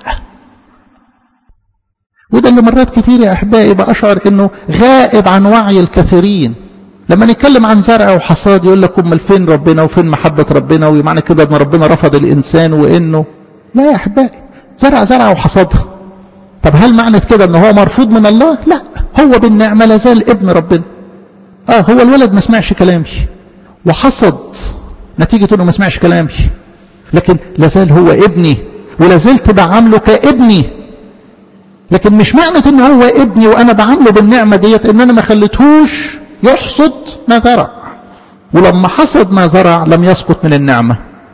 وده اللي مرات كتير يا احبائي بأشعر انه غائب عن وعي الكثيرين. لما نتكلم عن زرع وحصاد يقول لك امال فين ربنا وفين محبة ربنا، ومعنى كده ان ربنا رفض الانسان وانه لا يا احبائي، زرع وحصادها. طب هل معنى كده ان هو مرفوض من الله؟ لا، هو بالنعمة لازال ابن ربنا. هو الولد ما سمعش كلامي وحصد نتيجة انه ما سمعش كلامي، لكن لازال هو ابني ولازلت بعامله كابني. لكن مش معنى ان هو ابني وانا بعامله بالنعمة ديت ان انا ما خليتهوش يحصد ما زرع، ولما حصد ما زرع لم يسقط من النعمة.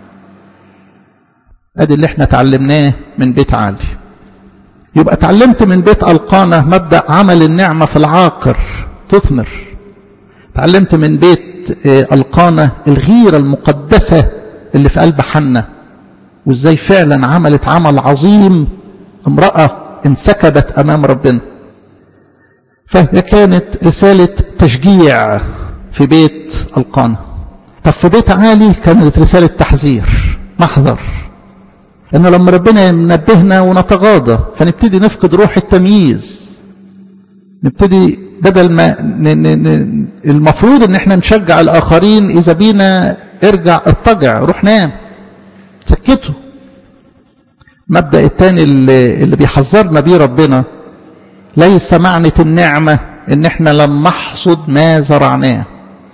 ادي اللي احنا تعلمناه من بيت عالي. يبقى تعلمت من بيت القانا مبدأ عمل النعمة في العاقر تثمر. تعلمت من بيت القانا الغيرة المقدسة اللي في قلب حنة، وازاي فعلا عملت عمل عظيم، امرأة انسكبت امام ربنا. فهي كانت رسالة تشجيع في بيت القانا. طب في بيت عالي كانت رسالة تحذير، محذر، انه لما ربنا ينبهنا ونتغاضى فنبتدي نفقد روح التمييز. نبتدي بدل ما المفروض ان احنا نشجع الاخرين، اذا بينا ارجع اضطجع، روح نام، سكته. مبدأ الثاني اللي بيحذرنا بيه ربنا، ليس معنى النعمة ان احنا لم نحصد ما زرعناه.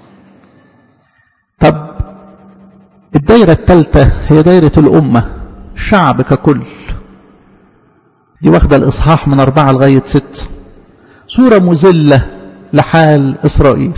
طب الدايرة الثالثة هي دايرة الأمة، الشعب ككل. دي واخدة الإصحاح من 4 لغاية 6، صورة مذلة لحال إسرائيل.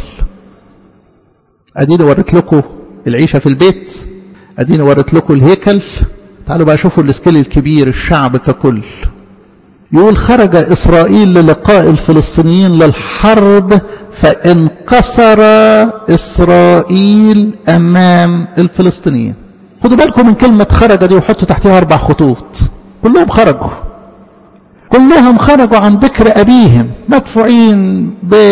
أديني وريت لكم العيشة في البيت، أديني وريت لكم الهيكل. تعالوا بقى شوفوا الاسكيل الكبير، الشعب ككل. يقول خرج إسرائيل للقاء الفلسطينيين للحرب فانكسر إسرائيل أمام الفلسطينيين. خدوا بالكم من كلمة خرج دي وحطوا تحتها 4 خطوط. كلهم خرجوا، كلهم خرجوا عن بكر أبيهم، مدفوعين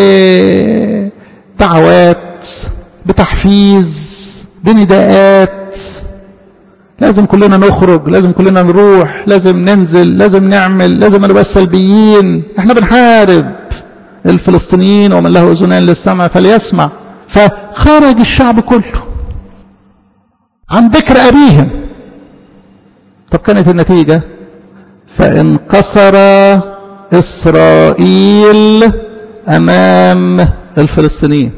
بدعوات، بتحفيز، بنداءات. لازم كلنا نخرج، لازم كلنا نروح، لازم ننزل، لازم نعمل، لازم نبقى سلبيين. احنا بنحارب الفلسطينيين، ومن له أذنان للسمع فليسمع. فخرج الشعب كله عن بكر أبيهم. طب كانت النتيجة فانكسر إسرائيل أمام الفلسطينيين.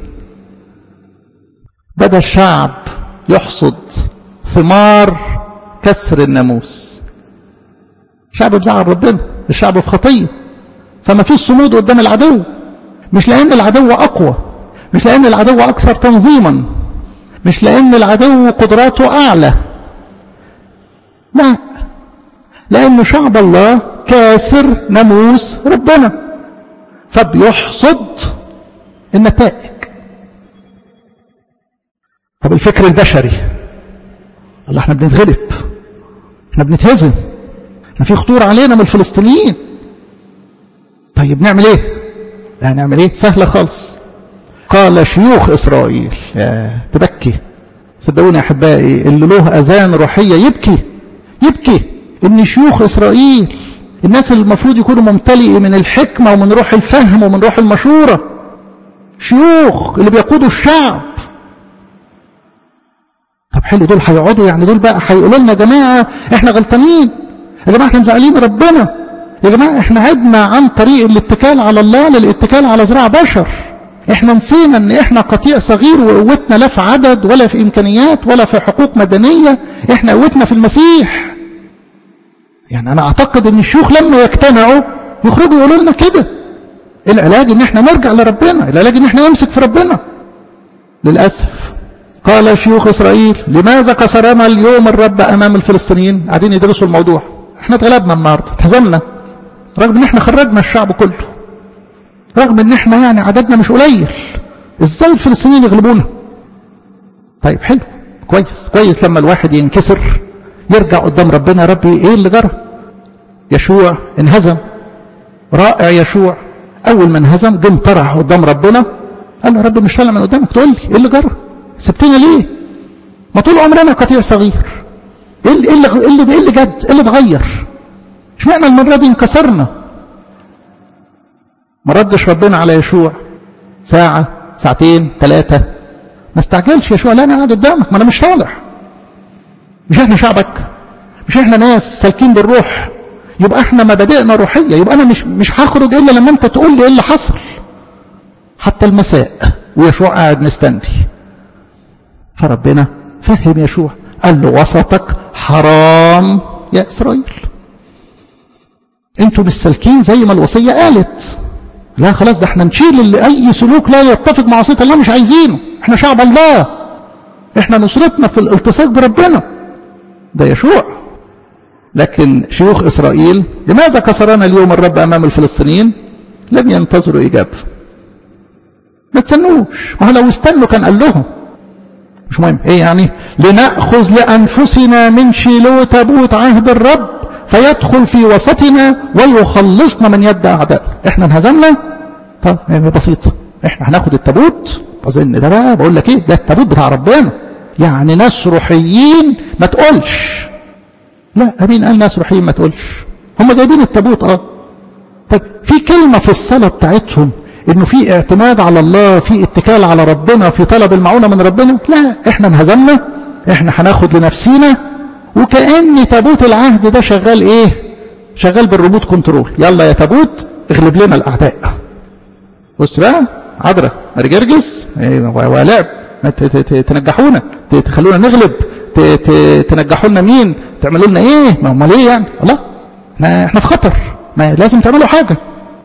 بدأ الشعب يحصد ثمار كسر الناموس. الشعب بزعل ربنا، الشعب في خطية، فما فيش صمود قدام العدو. مش لأن العدو أقوى، مش لأن العدو أكثر تنظيما، مش لأن العدو قدراته أعلى، لا، لأن شعب الله كاسر ناموس ربنا، فبيحصد النتائج. طب الفكر البشري، الله احنا بنتغلب، احنا بنتهزم، احنا في خطور علينا من الفلسطينيين. طيب نعمل ايه؟ هنعمل ايه؟ سهلة خالص. قال شيوخ إسرائيل. تبكي صدقوني يا أحبائي، اللي له أذان روحية يبكي إن شيوخ إسرائيل، الناس اللي المفروض يكونوا ممتلئ من الحكمة ومن روح الفهم ومن روح المشورة، شيوخ اللي بيقودوا الشعب. طب حلو، دول هيقعدوا يعني دول بقى هيقولوا لنا يا جماعة احنا غلطانين، يا جماعة احنا مزعلين ربنا، يا جماعة احنا عدنا عن طريق الاتكال على الله للاتكال على ذراع بشر، احنا نسينا ان احنا قطيع صغير وقوتنا لا في عدد ولا في امكانيات ولا في حقوق مدنية، احنا قوتنا في المسيح. يعني انا اعتقد ان الشيوخ لما يجتمعوا يخرجوا يقولوا لنا كده. العلاج ان احنا نرجع لربنا، العلاج ان احنا نمسك في ربنا. للأسف قال شيوخ إسرائيل لماذا كسرنا اليوم الرب أمام الفلسطينيين؟ قاعدين يدرسوا الموضوع. احنا اتغلبنا النهارده، اتهزمنا، رغم ان احنا خرجنا الشعب كله، رغم ان احنا يعني عددنا مش قليل، ازاي الفلسطينيين يغلبونا؟ طيب حلو، كويس لما الواحد ينكسر يرجع قدام ربنا. ربي ايه اللي جرى؟ يشوع انهزم، رائع. يشوع اول ما انهزم جه طرح قدام ربنا، قال له يا رب مش طالع من قدامك، تقول لي ايه اللي جرى؟ سبتنا ليه؟ ما طول عمرنا قطيع صغير. ايه اللي جد؟ ايه اللي اتغير؟ اشمعنى المره دي انكسرنا؟ ما ردش ربنا على يشوع ساعه ساعتين ثلاثه، ما استعجلش يشوع. لا انا قاعد قدامك، ما انا مش طالع. مش احنا شعبك؟ مش احنا ناس سالكين بالروح؟ يبقى احنا مبادئنا روحيه، يبقى انا مش هخرج الا لما انت تقول لي ايه اللي حصل. حتى المساء ويشوع قاعد مستني. فربنا فهم يشوع، قال له وسطك حرام يا إسرائيل، انتوا مش سالكين زي ما الوصية قالت. لا خلاص، ده احنا نشيل اللي اي سلوك لا يتفق مع وصية الله مش عايزينه. احنا شعب الله، احنا نصرتنا في الالتصاق بربنا. ده يشوع. لكن شيوخ إسرائيل لماذا كسرنا اليوم الرب أمام الفلسطينيين؟ لم ينتظروا إجابة، ما استنوش. وهو لو استنوا كان قال لهم مش مهم ايه يعني، لنأخذ لأنفسنا من شيلو تابوت عهد الرب فيدخل في وسطنا ويخلصنا من يد أعداء. احنا انهزمنا، طب بسيطة، احنا هناخد التابوت. اظن ده بقى بقول لك ايه، ده التابوت بتاع ربنا. يعني ناس روحيين ما تقولش. لا، مين قال ناس روحيين ما تقولش؟ هم جايبين التابوت. طب في كلمة في الصلاة بتاعتهم انه في اعتماد على الله، في اتكال على ربنا، في طلب المعونة من ربنا؟ لا، احنا انهزمنا، احنا هناخد لنفسينا. وكأن تابوت العهد ده شغال ايه؟ شغال بالريموت كنترول. يلا يا تابوت اغلب لنا الاعداء. بص بقى عذرة مرجرجس ولعب، تنجحونا، تخلونا نغلب، تنجحوا لنا مين؟ تعملوا لنا ايه؟ ما هم ليه يعني؟ الله، احنا في خطر، ما لازم تعملوا حاجة.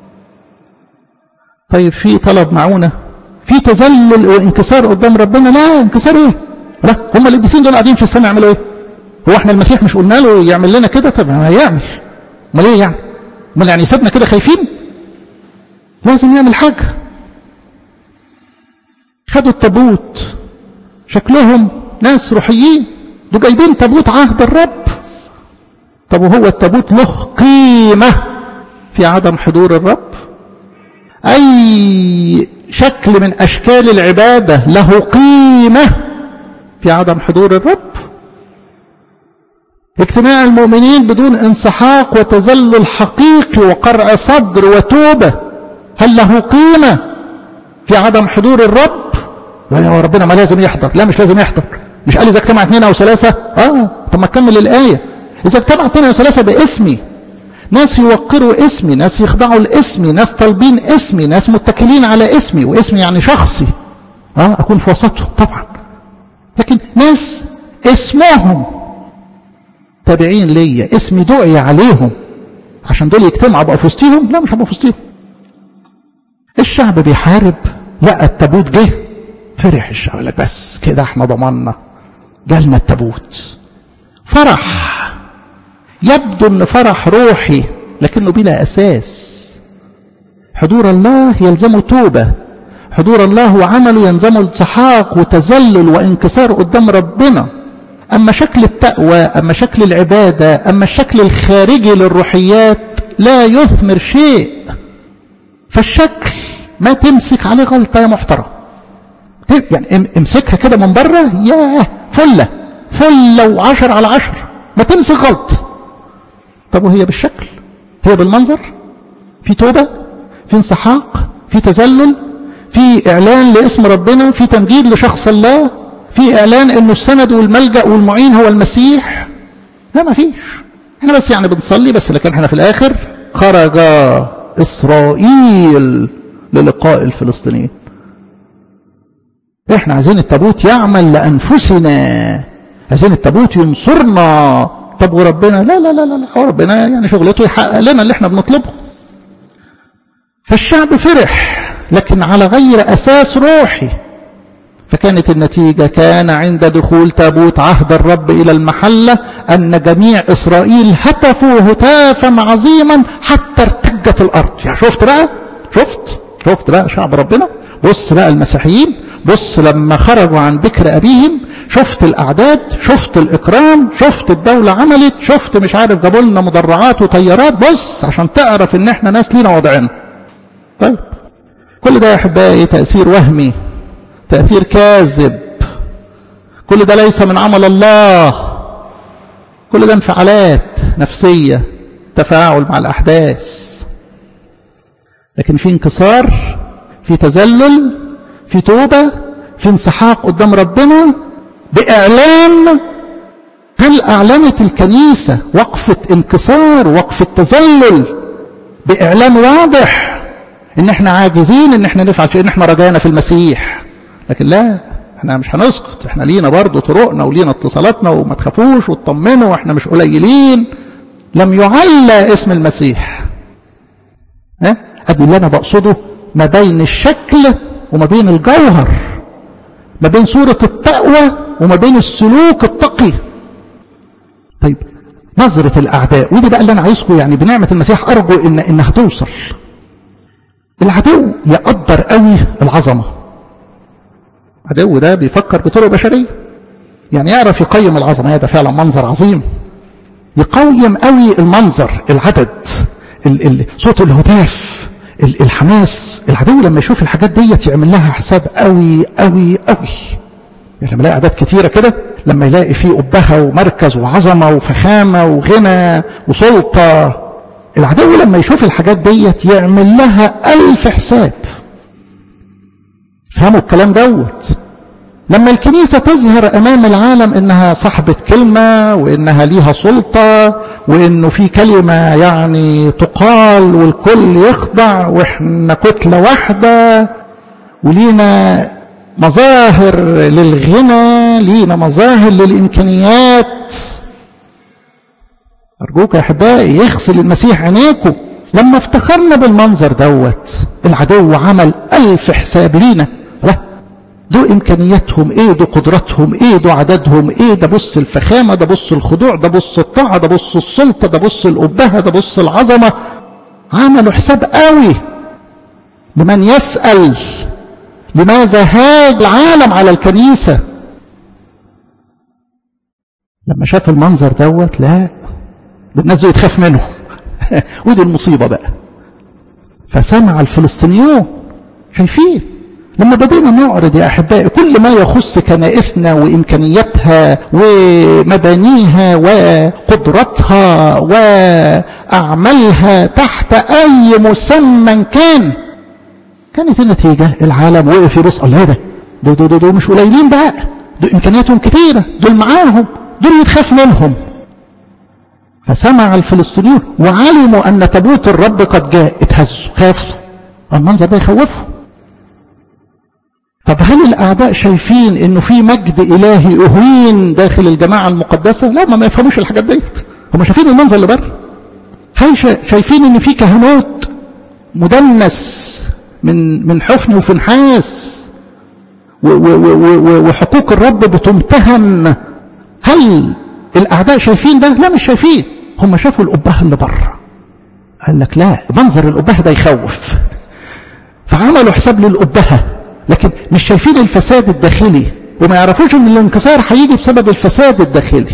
طيب في طلب معونة، في تذلل وانكسار قدام ربنا؟ لا، انكسار ايه؟ لا، هم القديسين دول قاعدين في السماء يعملوا ايه؟ هو احنا المسيح مش قلنا له يعمل لنا كده؟ طب ما يعمل، امال ايه يعني؟ امال يعني سيبنا كده خايفين؟ لازم يعمل حاجة. خدوا التابوت، شكلهم ناس روحيين، دول جايبين تابوت عهد الرب. طب وهو التابوت له قيمة في عدم حضور الرب؟ أي شكل من أشكال العبادة له قيمة في عدم حضور الرب؟ اجتماع المؤمنين بدون انسحاق وتذلل حقيقي وقرع صدر وتوبة، هل له قيمة في عدم حضور الرب؟ يا ربنا ما لازم يحضر. لا، مش لازم يحضر. مش قال إذا اجتمع 2 أو 3؟ طب ما تكمل الآية. إذا اجتمع 2 أو 3 باسمي، ناس يوقروا اسمي، ناس يخضعوا لاسمي، ناس طالبين اسمي، ناس متكلين على اسمي، واسمي يعني شخصي، أكون في وسطهم طبعا. لكن ناس اسمهم تابعين ليا، اسمي دعي عليهم، عشان دول يجتمعوا ابقى في وسطهم؟ لا، مش هبقى في وسطهم. الشعب بيحارب، لا التابوت جه، فرح الشعب، لك بس كده احنا ضمننا، جالنا التابوت. فرح، يبدو ان فرح روحي لكنه بلا اساس. حضور الله يلزمه توبة، حضور الله وعمله يلزمه انسحاق وتذلل وانكسار قدام ربنا. اما شكل التقوى، اما شكل العبادة، اما الشكل الخارجي للروحيات لا يثمر شيء. فالشكل ما تمسك عليه غلطة يا محترم، يعني امسكها كده من بره ياه فلة 10 على 10، ما تمسك غلط. طب وهي بالشكل، هي بالمنظر، في توبة، في انسحاق، في تذلل، في اعلان لاسم ربنا، في تمجيد لشخص الله، في اعلان انه السند والملجأ والمعين هو المسيح. لا ما فيش. احنا بس يعني بنصلي بس، لكن احنا في الاخر خرج اسرائيل للقاء الفلسطينيين. احنا عايزين التابوت يعمل لانفسنا، عايزين التابوت ينصرنا. طب وربنا؟ لا لا لا لا، ربنا يعني شغلته يحقق لنا اللي احنا بنطلبه. فالشعب فرح لكن على غير اساس روحي. فكانت النتيجة كان عند دخول تابوت عهد الرب إلى المحلة أن جميع إسرائيل هتفوا هتافا عظيما حتى ارتجت الأرض. يعني شفت بقى شعب ربنا. بص بقى المسيحيين، بص لما خرجوا عن بكر أبيهم، شفت الأعداد، شفت الإكرام، شفت الدولة عملت، شفت مش عارف جابوا لنا مدرعات وطيارات، بص عشان تعرف إن احنا ناس لينا وضعنا. طيب كل ده يا أحبائي تأثير وهمي، تأثير كاذب، كل ده ليس من عمل الله، كل ده انفعالات نفسية، تفاعل مع الأحداث. لكن في انكسار، في تذلل، في توبة، في انسحاق قدام ربنا بإعلان. هل أعلنت الكنيسة وقفة انكسار، وقفة تذلل بإعلان واضح إن احنا عاجزين إن احنا نفعل شيء، إن احنا رجعنا في المسيح؟ لكن لا، احنا مش هنسكت، احنا لينا برضو طرقنا ولينا اتصالاتنا، وما تخافوش وتطمنوا واحنا مش قليلين. لم يعلى اسم المسيح. ادي اللي انا بقصده ما بين الشكل وما بين الجوهر، ما بين صورة التقوى وما بين السلوك التقي. طيب نظرة الاعداء، ودي بقى اللي انا عايزكم يعني بنعمة المسيح ارجو انها توصل. العدو يقدر قوي العظمة. العدو ده بيفكر بطرق بشرية، يعني يعرف يقيم العظمة، هذا فعلا منظر عظيم، يقيم قوي المنظر، العدد، صوت الهتاف، الحماس. العدو لما يشوف الحاجات دي يعمل لها حساب قوي قوي قوي. يعني لما يلاقي أعداد كتيرة كده، لما يلاقي فيه أبهة ومركز وعظمة وفخامة وغنى وسلطة، العدو لما يشوف الحاجات دي يعمل لها 1000 حساب. فهموا الكلام دوت؟ لما الكنيسة تظهر أمام العالم إنها صاحبة كلمة، وإنها ليها سلطة، وإنه في كلمة يعني تقال والكل يخضع، وإحنا كتلة واحدة، ولينا مظاهر للغنى، لينا مظاهر للإمكانيات. أرجوك يا أحبائي يغسل المسيح عينيكم. لما افتخرنا بالمنظر دوت، العدو عمل 1000 حساب لينا. لا، دو إمكانياتهم إيه، دو قدراتهم إيه، دو عددهم إيه، ده بص الفخامة، ده بص الخضوع، ده بص الطاعة، ده بص السلطة، ده بص الأبهة، ده بص العظمة. عملوا حساب قوي لمن يسأل لماذا هاج العالم على الكنيسة. لما شاف المنظر دوت، لا، ده الناس دي تخاف منه. ودي المصيبة بقى. فسمع الفلسطينيون، شايفين لما بدينا نعرض يا أحبائي كل ما يخص كنائسنا وإمكانياتها ومبانيها وقدرتها وأعمالها تحت أي مسمى كانت النتيجة العالم وقف يبص، الله ده مش قليلين بقى، دول إمكانياتهم كتيرة، دول معاهم، دول يتخاف منهم. فسمع الفلسطينيون وعلموا أن تابوت الرب قد جاء، اتهزوا، خافوا. المنظر ده يخوفوا. طب هل الأعداء شايفين إنه في مجد إلهي أهين داخل الجماعة المقدسة؟ لا، ما يفهموش الحاجات ديت. هم شايفين المنظر اللي بره. هل شايفين إن في كهنوت مدنس من حفن وفنحاس وحقوق الرب بتمتهن؟ هل الأعداء شايفين ده؟ لا، مش شايفين. هم شافوا الأبهة اللي بره. قال لك لا، منظر الأبهة ده يخوف، فعملوا حساب للأبهة، لكن مش شايفين الفساد الداخلي، وما يعرفوش ان الانكسار هيجي بسبب الفساد الداخلي.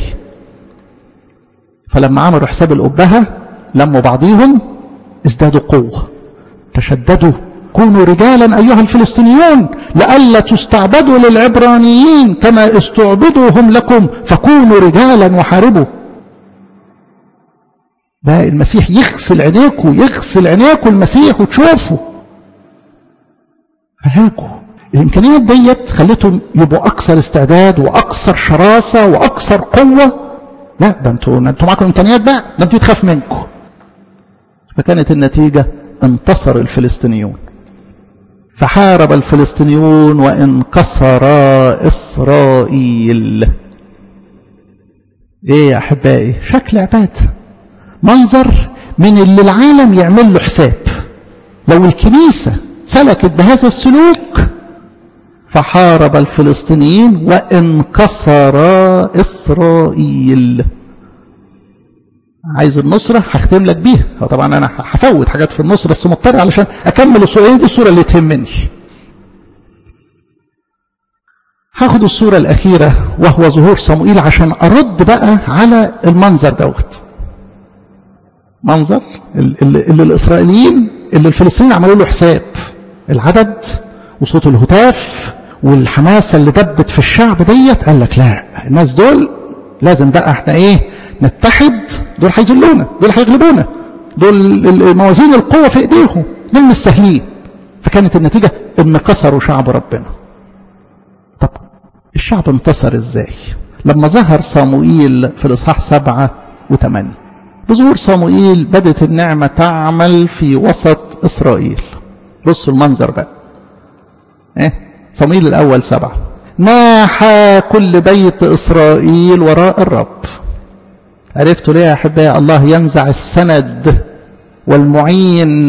فلما عملوا حساب الأبهة لموا بعضيهم، ازدادوا قوة، تشددوا كونوا رجالا أيها الفلسطينيون لئلا تستعبدوا للعبرانيين كما استعبدوا هم لكم، فكونوا رجالا وحاربوا. بقى المسيح يغسل عينيكم المسيح وتشوفوا. فهاكوا الإمكانيات ديت خلتهم يبقوا أكثر استعداد وأكثر شراسة وأكثر قوة. لا ده انتوا معكم إمكانيات بقى، ده انتوا تخاف منكم. فكانت النتيجة انتصر الفلسطينيون، فحارب الفلسطينيون وانكسر إسرائيل. ايه يا أحبائي؟ شكل عبادة، منظر من اللي العالم يعمل له حساب. لو الكنيسة سلكت بهذا السلوك، فحارب الفلسطينيين وانكسر إسرائيل. عايز النصرة هختم لك بيها. طبعا أنا هفوت حاجات في النص بس مضطر علشان أكمل الصورة دي، الصورة اللي تهمني. هاخد الصورة الأخيرة وهو ظهور صموئيل عشان أرد بقى على المنظر دوت. منظر اللي الإسرائيليين اللي الفلسطينيين عملوا له حساب، العدد وصوت الهتاف والحماسة اللي دبت في الشعب ديت. قال لك لا، الناس دول لازم بقى احنا ايه نتحد، دول هيذلونا، دول هيغلبونا، دول موازين القوة في ايديهم، دول مش سهلين. فكانت النتيجة ان كسروا شعب ربنا. طب الشعب انتصر ازاي؟ لما ظهر صموئيل في الاصحاح 7 و8. بظهور صموئيل بدت النعمة تعمل في وسط اسرائيل. بصوا المنظر بقى. صموئيل الاول 7. ناح كل بيت اسرائيل وراء الرب. عرفتوا ليه يا احبائي الله ينزع السند والمعين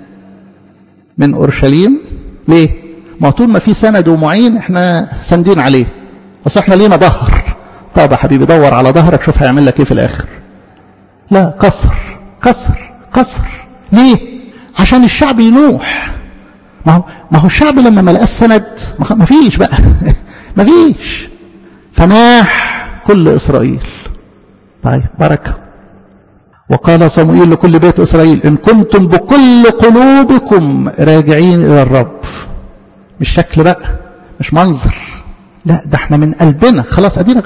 من اورشليم؟ ليه؟ ما طول ما في سند ومعين احنا سندين عليه، بس احنا لينا ظهر. طب يا حبيبي دور على ظهرك شوف هيعمل لك ايه في الاخر. لا، كسر كسر كسر. ليه؟ عشان الشعب ينوح. ما هو الشعب لما ما لقاش سند ما فيش بقى ما فيش. فناح كل اسرائيل. طيب بركة. وقال صموئيل لكل بيت إسرائيل إن كنتم بكل قلوبكم راجعين إلى الرب. مش شكل بقى، مش منظر، لا ده احنا من قلبنا خلاص. ادينا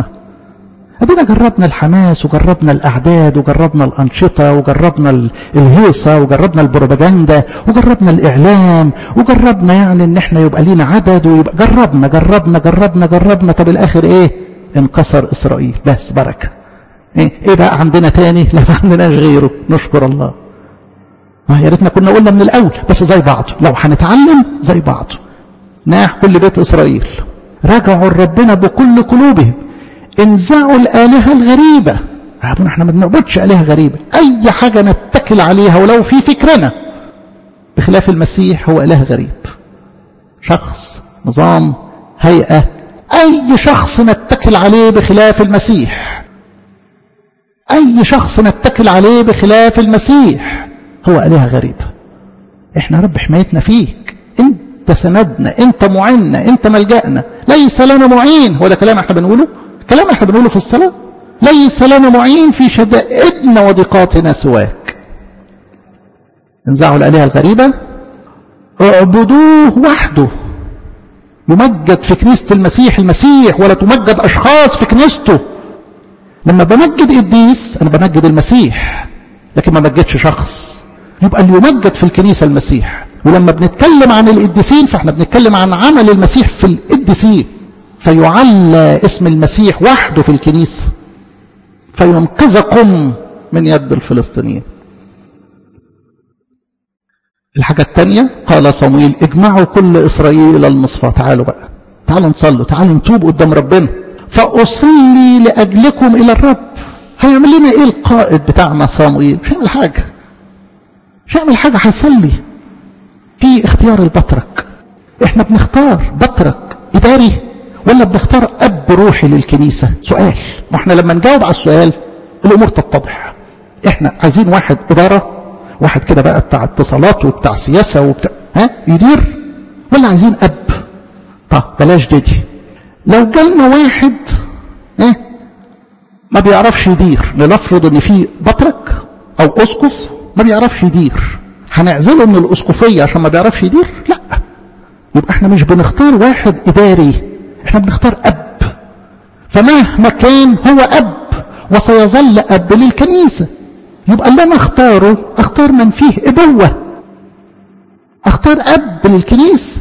جربنا الحماس وجربنا الأعداد وجربنا الأنشطة وجربنا الهيصة وجربنا البروباجندا وجربنا الإعلام وجربنا يعني ان احنا يبقى لينا عدد ويبقى جربنا. طب الآخر ايه؟ انكسر إسرائيل. بس بركة. ايه بقى عندنا تاني؟ لا ما عندناش غيره. نشكر الله. يا ريتنا كنا قلنا من الاول، بس زي بعضه. لو هنتعلم زي بعضه. ناح كل بيت اسرائيل رجعوا ربنا بكل قلوبهم، انزعوا الالهه الغريبه. احنا ما بنعبدش الهه غريبه، اي حاجه نتكل عليها ولو في فكرنا بخلاف المسيح هو اله غريب. شخص، نظام، هيئه، اي شخص نتكل عليه بخلاف المسيح، أي شخص نتكل عليه بخلاف المسيح هو آلهة غريبة. إحنا رب حمايتنا فيك، أنت سندنا، أنت معيننا، أنت ملجأنا. ليس لنا معين. هو ده كلام إحنا بنقوله في الصلاة. ليس لنا معين في شدائدنا وضيقاتنا سواك. انزعوا الآلهة الغريبة، اعبدوه وحده. يمجد في كنيسة المسيح ولا تمجد أشخاص في كنيسته. لما بمجد قديس أنا بمجد المسيح، لكن ما مجدش شخص. يبقى اللي يمجد في الكنيسة المسيح. ولما بنتكلم عن القديسين فاحنا بنتكلم عن عمل المسيح في القديسين، فيعلى اسم المسيح وحده في الكنيسة فينقذكم من يد الفلسطينيين. الحاجة الثانية قال صموئيل اجمعوا كل إسرائيل إلى المصفى. تعالوا بقى، تعالوا نصلوا، تعالوا نتوب قدام ربنا. فأصلي لأجلكم إلى الرب. هيعمل لنا إيه القائد بتاعنا صموئيل؟ مش هيعمل حاجة، هيصلي. في اختيار البطرك. احنا بنختار بطرك إداري ولا بنختار أب روحي للكنيسة؟ سؤال. واحنا لما نجاوب على السؤال الأمور تتضح. احنا عايزين واحد إدارة، واحد كده بقى بتاع اتصالات وبتاع سياسة وبتاع يدير، ولا عايزين أب؟ طب بلاش دي. لو جالنا واحد ما بيعرفش يدير، لنفرض ان في بطرك او اسقف ما بيعرفش يدير، هنعزله من الاسقفيه عشان ما بيعرفش يدير؟ لا. يبقى احنا مش بنختار واحد اداري، احنا بنختار اب. فمهما كان هو اب وسيظل اب للكنيسه. يبقى اللي انا اختار من فيه ابوه، اختار اب للكنيسه.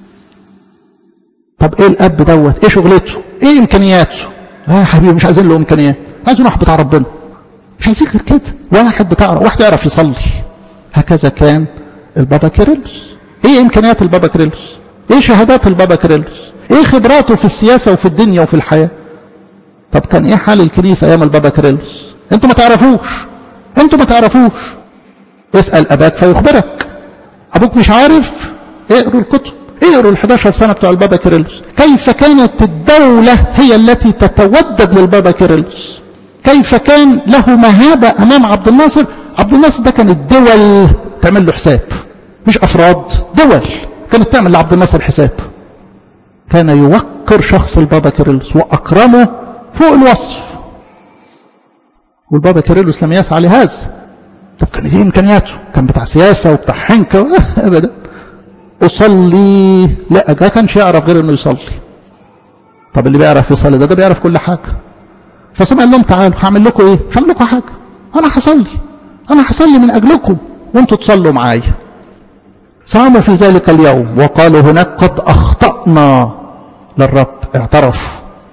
طب ايه الاب دوت؟ ايه شغلته؟ ايه امكانياته؟ يا حبيبي مش عايزين له امكانيات، عايزين واحد بتاع ربنا، مش عايزين غير كده، واحد يعرف يصلي. هكذا كان البابا كيرلس. ايه امكانيات البابا كيرلس؟ ايه شهادات البابا كيرلس؟ ايه خبراته في السياسه وفي الدنيا وفي الحياه؟ طب كان ايه حال الكنيسه ايام البابا كيرلس؟ انتوا ما تعرفوش. اسال اباك فيخبرك. ابوك مش عارف؟ اقروا الكتب، اقروا ال11 سنه بتوع البابا كيرلس. كيف كانت الدوله هي التي تتودد للبابا كيرلس، كيف كان له مهابه امام عبد الناصر. عبد الناصر ده كانت دول تعمل له حساب، مش افراد، دول كانت تعمل لعبد الناصر حساب. كان يوقر شخص البابا كيرلس واكرمه فوق الوصف، والبابا كيرلس لم يسعى لهذا. طب كان دي امكانياته، كان بتاع سياسه وبتاع حنكه ابدا. اصلي، لا، ده كانش يعرف غير انه يصلي. طب اللي بيعرف يصلي ده بيعرف كل حاجه. فسمع لهم تعالوا هعمل لكم ايه؟ مش هعمل لكم حاجه، انا هصلي من اجلكم وانتوا تصلوا معايا. صاموا في ذلك اليوم وقالوا هناك قد اخطأنا للرب. اعترف.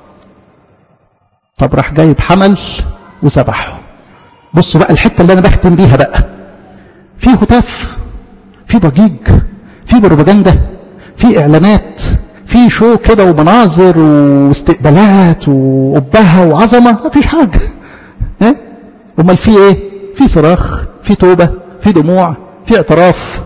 طب راح جايب حمل وذبحه. بصوا بقى الحته اللي انا بختم بيها بقى، في هتاف، في ضجيج، في بروباجندا، في اعلانات، في شو كده ومناظر واستقبالات وأبهة وعظمه. ما فيش حاجه. امال في ايه؟ في صراخ، في توبه، في دموع، في اعتراف.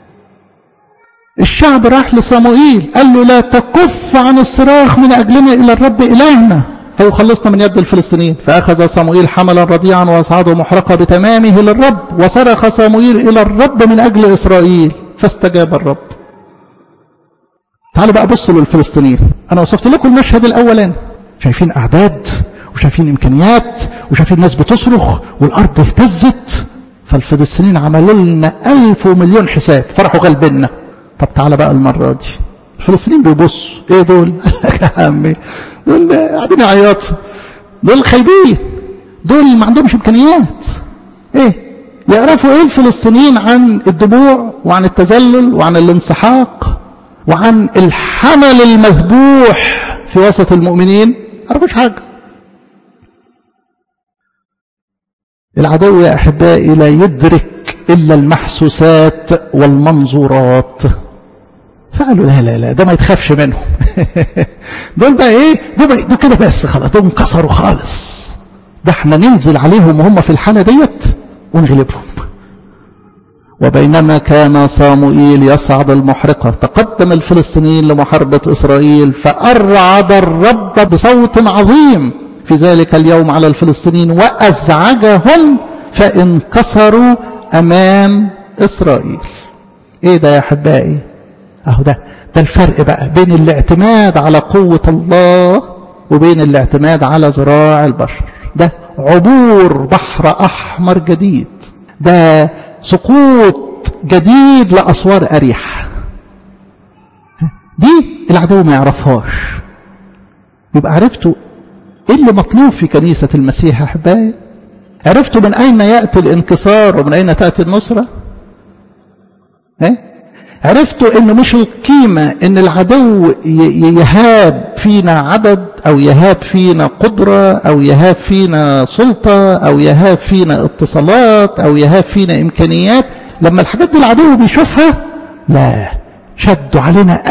الشعب راح لصموئيل قال له لا تكف عن الصراخ من اجلنا الى الرب الهنا فيخلصنا من يد الفلسطينيين. فاخذ صموئيل حملا رضيعا واصعده محرقه بتمامه للرب، وصرخ صموئيل الى الرب من اجل اسرائيل فاستجاب الرب. تعالوا بقى بصوا للفلسطينيين. انا وصفت لكم المشهد الاولاني، شايفين اعداد وشايفين امكانيات وشايفين الناس بتصرخ والارض اهتزت. فالفلسطينيين عملوا لنا 1000 ومليون حساب، فرحوا غلبنا. طب تعالى بقى المره دي الفلسطينيين بيبصوا، ايه دول؟ يا عمي دول قاعدين يعيطوا، دول خايبين، دول ما عندهمش امكانيات. ايه يعرفوا ايه الفلسطينيين عن الدموع وعن التذلل وعن الانسحاق وعن الحمل المذبوح في وسط المؤمنين؟ ما يعرفوش حاجه. العدو يا احبائي لا يدرك الا المحسوسات والمنظورات. فقالوا لا ده ما يتخافش منهم. دول بقى ايه؟ دول كده بس خلاص، دول انكسروا خالص. ده احنا ننزل عليهم وهم في الحاله ديت ونغلبهم. وبينما كان صموئيل يصعد المحرقه تقدم الفلسطينيين لمحاربه اسرائيل، فارعد الرب بصوت عظيم في ذلك اليوم على الفلسطينيين وازعجهم فانكسروا امام اسرائيل. ايه ده يا احبائي؟ اهو ده الفرق بقى بين الاعتماد على قوة الله وبين الاعتماد على ذراع البشر. ده عبور بحر احمر جديد، ده سقوط جديد لاسوار اريح. دي العدو ما يعرفهاش. يبقى عرفتوا ايه اللي مطلوب في كنيسة المسيح يا احبائي؟ عرفتوا من اين يأتي الانكسار ومن اين تأتي النصرة؟ عرفتوا انه مش القيمة ان العدو يهاب فينا عدد او يهاب فينا قدرة او يهاب فينا سلطة او يهاب فينا اتصالات او يهاب فينا امكانيات. لما الحاجات دي العدو بيشوفها، لا، شدوا علينا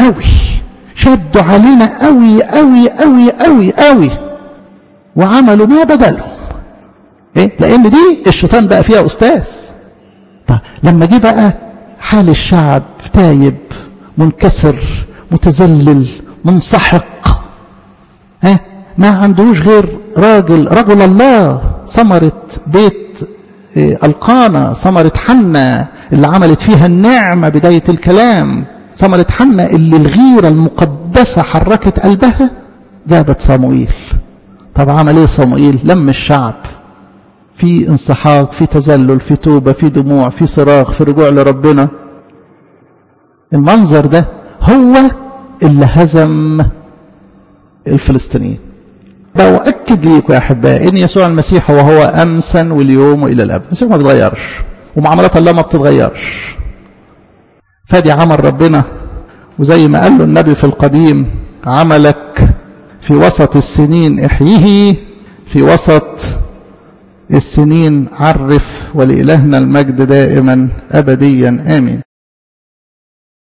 قوي وعملوا ما بدلهم. لان دي الشيطان بقى فيها استاذ. طيب لما جه بقى حال الشعب تايب منكسر متذلل منسحق، ما عندوش غير رجل الله، ثمرة بيت القانا، ثمرة حنة اللي عملت فيها النعمة بداية الكلام، ثمرة حنة اللي الغيرة المقدسة حركت قلبها، جابت صموئيل. طب عمل ايه صموئيل؟ لم الشعب في انسحاق، في تذلل، في توبة، في دموع، في صراخ، في رجوع لربنا. المنظر ده هو اللي هزم الفلسطينيين. بأؤكد ليكم يا أحبائي إن يسوع المسيح وهو أمسا واليوم وإلى الأبد. المسيح ما بيتغيرش، ومعاملات الله ما بتتغيرش. فدي عمل ربنا، وزي ما قال له النبي في القديم: عملك في وسط السنين احييه، في وسط السنين عرف، ولإلهنا المجد دائما أبديا آمين.